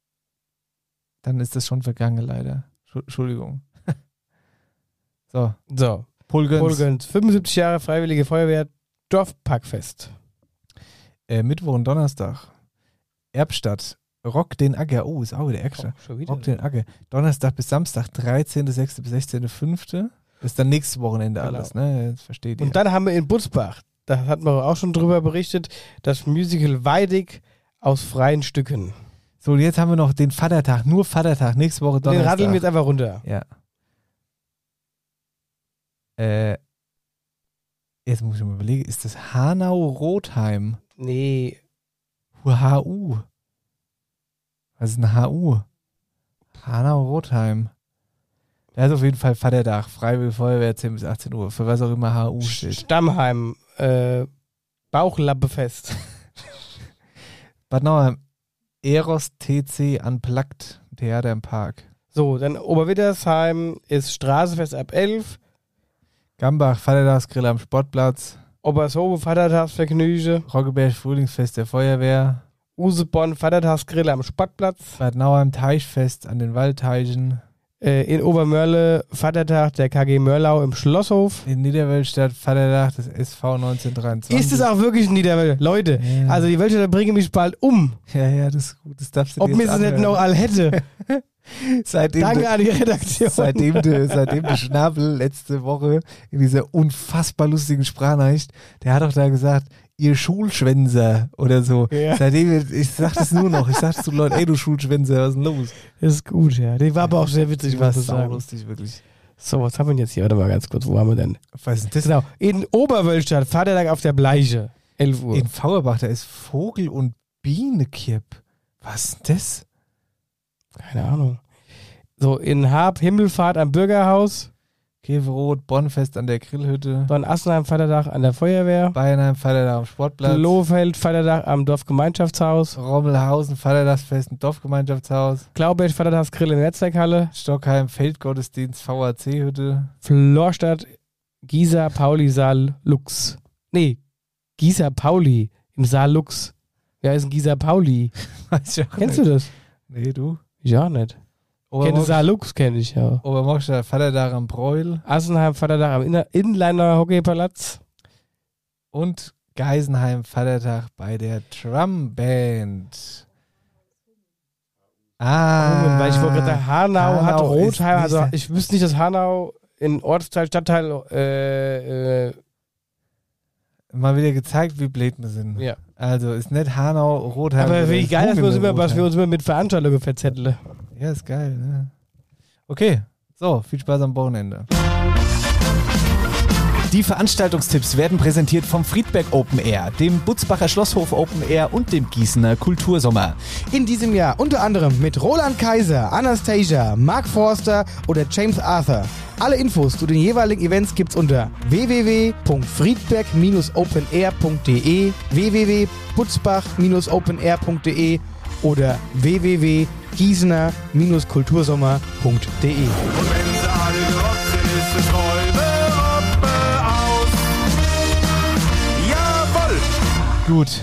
das schon vergangen, leider. Entschuldigung. So. Polgöns. 75 Jahre Freiwillige Feuerwehr Dorfpackfest. Mittwoch und Donnerstag. Erbstadt. Rock den Acker. Oh, ist auch wieder Erbstadt. Rock den Acker. Donnerstag bis Samstag, 13.06. bis 16.05. Das ist dann nächstes Wochenende alles, ne? Das versteht ihr. Und dann haben wir in Butzbach, da hatten wir auch schon drüber berichtet, das Musical Weidig aus freien Stücken. So, und jetzt haben wir noch den Vatertag, nur Vatertag, nächste Woche Donnerstag. Den radeln wir jetzt einfach runter. Ja. Jetzt muss ich mal überlegen, ist das Hanau-Rotheim? Nee. HU. Was ist ein HU? Hanau-Rotheim. Da ist auf jeden Fall Vatertag, Freiwillige Feuerwehr 10 bis 18 Uhr, für was auch immer HU steht. Stammheim, Bauchlappefest. Bad Nauheim, Eros TC Unplugged, Theater im Park. So, dann Oberwittersheim ist Straßenfest ab 11. Gambach, Vatertagsgrill am Sportplatz. Obershove, Vatertagsvergnüge. Roggeberg, Frühlingsfest der Feuerwehr. Usebonn, Vatertagsgrill am Sportplatz. Bad Nauheim, Teichfest an den Waldteichen. In Obermörle, Vatertag der KG Mörlau im Schlosshof. In Niederwölstadt, Vatertag des SV 1923. Ist es auch wirklich in Niederwölstadt? Leute, also die Wölstadt bringen mich bald um. Ja, das ist gut. Das darfst du Ob mir es nicht noch all hätte. Danke an die Redaktion. Seitdem der Schnabel letzte Woche in dieser unfassbar lustigen Sprachnachricht, der hat doch da gesagt, ihr Schulschwänzer oder so. Ja. Seitdem, ich sag das nur noch, ich sag zu Leuten, ey du Schulschwänzer, was ist denn los? Das ist gut, ja. Die war aber auch sehr witzig, was das war. Lustig, wirklich. So, was haben wir jetzt hier? Warte mal ganz kurz, wo haben wir denn? Was ist das? Genau, in Oberwölstadt, Vatertag auf der Bleiche, 11 Uhr. In Fauerbach, da ist Vogel- und Bienenkipp. Was ist das? Keine Ahnung. So, in Haab, Himmelfahrt am Bürgerhaus. Keverod, Bonnfest an der Grillhütte. Dann Assenheim, Vatertag an der Feuerwehr. Bayernheim, Vatertag am Sportplatz. Lohfeld, Vatertag am Dorfgemeinschaftshaus. Rommelhausen, Vatertagsfest im Dorfgemeinschaftshaus. Glauberg, Vatertagsgrill in der Netzwerkhalle. Stockheim, Feldgottesdienst, VAC-Hütte. Florstadt, Gießer, Pauli, Saal, Lux. Nee, Gießer, Pauli im Saal Lux. Wer ist ein Gießer, Pauli? Kennst du das? Nee, du? Ich auch nicht. Kenne Saal Lux, kenne ich ja. Obermockstadt, Vatertag am Bräuel. Assenheim, Vatertag am Inliner Hockeyplatz. Und Geisenheim, Vatertag bei der Drumband. Weil ich wollte gerade, Hanau hat Rotheim. Also ich wüsste nicht, dass Hanau in Ortsteil, Stadtteil mal wieder gezeigt, wie blöd wir sind. Ja. Also ist nicht Hanau, Rotheim. Aber wie geil, dass wir uns immer mit Veranstaltungen verzetteln. Ja, ist geil, ne? Okay, so, viel Spaß am Wochenende. Die Veranstaltungstipps werden präsentiert vom Friedberg Open Air, dem Butzbacher Schlosshof Open Air und dem Gießener Kultursommer. In diesem Jahr unter anderem mit Roland Kaiser, Anastasia, Mark Forster oder James Arthur. Alle Infos zu den jeweiligen Events gibt's unter www.friedberg-openair.de, www.butzbach-openair.de oder www.gießener-kultursommer.de. Und wenn sie alle gerockt sind, ist es Räume aus. Jawohl! Gut.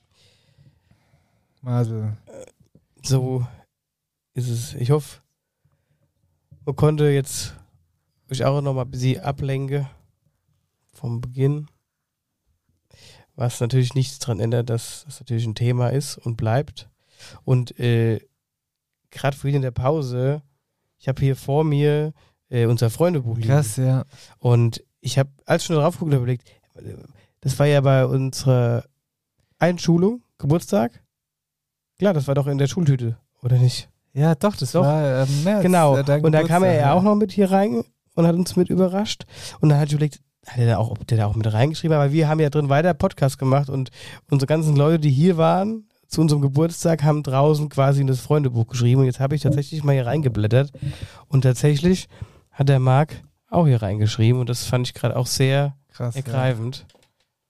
Masel. So ist es. Ich hoffe, man konnte jetzt euch auch noch mal ein bisschen ablenken vom Beginn. Was natürlich nichts daran ändert, dass das natürlich ein Thema ist und bleibt. Und gerade vorhin in der Pause, ich habe hier vor mir unser Freundebuch liegen. Krass, ja. Und ich habe, als ich schon drauf geguckt habe, überlegt, das war ja bei unserer Einschulung, Geburtstag. Klar, das war doch in der Schultüte, oder nicht? Ja, doch, das war März. Genau, und da kam er ja Geburtstag, auch noch mit hier rein und hat uns mit überrascht. Und dann hat ich überlegt, hat er da auch, ob der da auch mit reingeschrieben hat, aber wir haben ja drin weiter Podcast gemacht und unsere ganzen Leute, die hier waren, zu unserem Geburtstag, haben draußen quasi in das Freundebuch geschrieben. Und jetzt habe ich tatsächlich mal hier reingeblättert. Und tatsächlich hat der Marc auch hier reingeschrieben. Und das fand ich gerade auch sehr krass, ergreifend. Ja.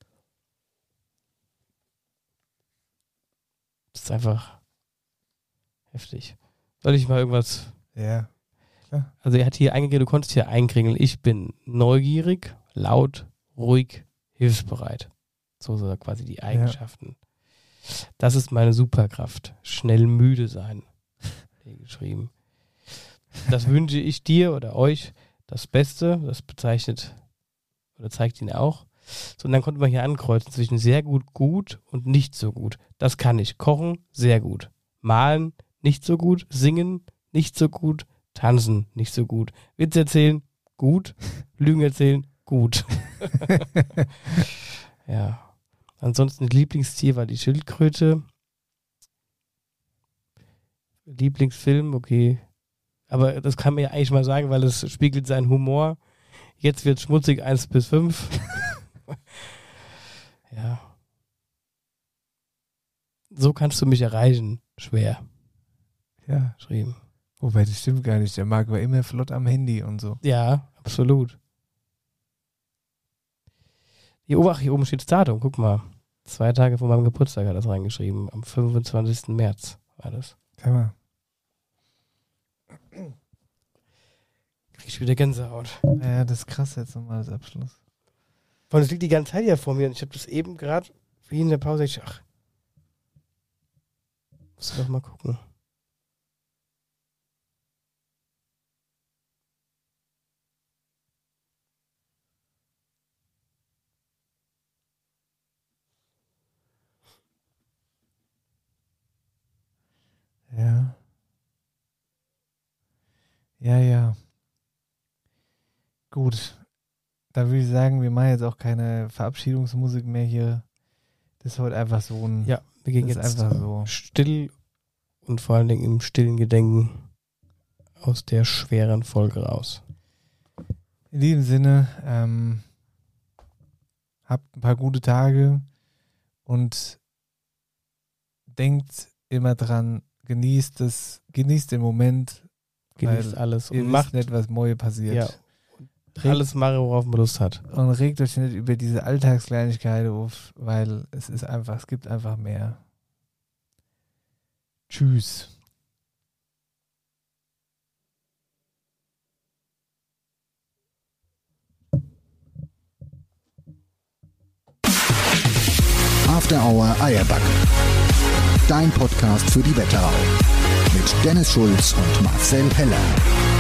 Das ist einfach heftig. Soll ich mal irgendwas... Ja, klar. Also er hat hier eingekriegt, du konntest hier einkringeln. Ich bin neugierig, laut, ruhig, hilfsbereit. So sind quasi die Eigenschaften. Ja. Das ist meine Superkraft. Schnell müde sein. Hier geschrieben. Das wünsche ich dir oder euch das Beste. Das bezeichnet oder zeigt ihn auch. So, und dann konnte man hier ankreuzen zwischen sehr gut, gut und nicht so gut. Das kann ich. Kochen, sehr gut. Malen, nicht so gut. Singen, nicht so gut. Tanzen, nicht so gut. Witz erzählen, gut. Lügen erzählen, gut. Ja. Ansonsten Lieblingstier war die Schildkröte. Lieblingsfilm, okay. Aber das kann man ja eigentlich mal sagen, weil es spiegelt seinen Humor. Jetzt wird schmutzig 1 bis 5. Ja. So kannst du mich erreichen. Schwer. Ja. Geschrieben. Wobei, das stimmt gar nicht. Der Marc war immer flott am Handy und so. Ja, absolut. Hier oben steht das Datum, guck mal. 2 Tage vor meinem Geburtstag hat er das reingeschrieben. Am 25. März war das. Kann man. Krieg ich wieder Gänsehaut. Ja, das ist krass jetzt nochmal als Abschluss. Und es liegt die ganze Zeit hier vor mir und ich habe das eben gerade wie in der Pause. Muss doch mal gucken. Ja. Ja. Gut. Da würde ich sagen, wir machen jetzt auch keine Verabschiedungsmusik mehr hier. Das ist heute einfach so ein... Ja, wir gehen jetzt einfach so still und vor allen Dingen im stillen Gedenken aus der schweren Folge raus. In diesem Sinne, habt ein paar gute Tage und denkt immer dran, genießt den Moment, genießt alles und macht nicht, was morgen passiert. Ja. Alles machen, worauf man Lust hat. Und regt euch nicht über diese Alltagskleinigkeiten auf, weil es gibt einfach mehr. Tschüss. After Hour Eierback. Dein Podcast für die Wetterau. Mit Dennis Schulz und Marcel Heller.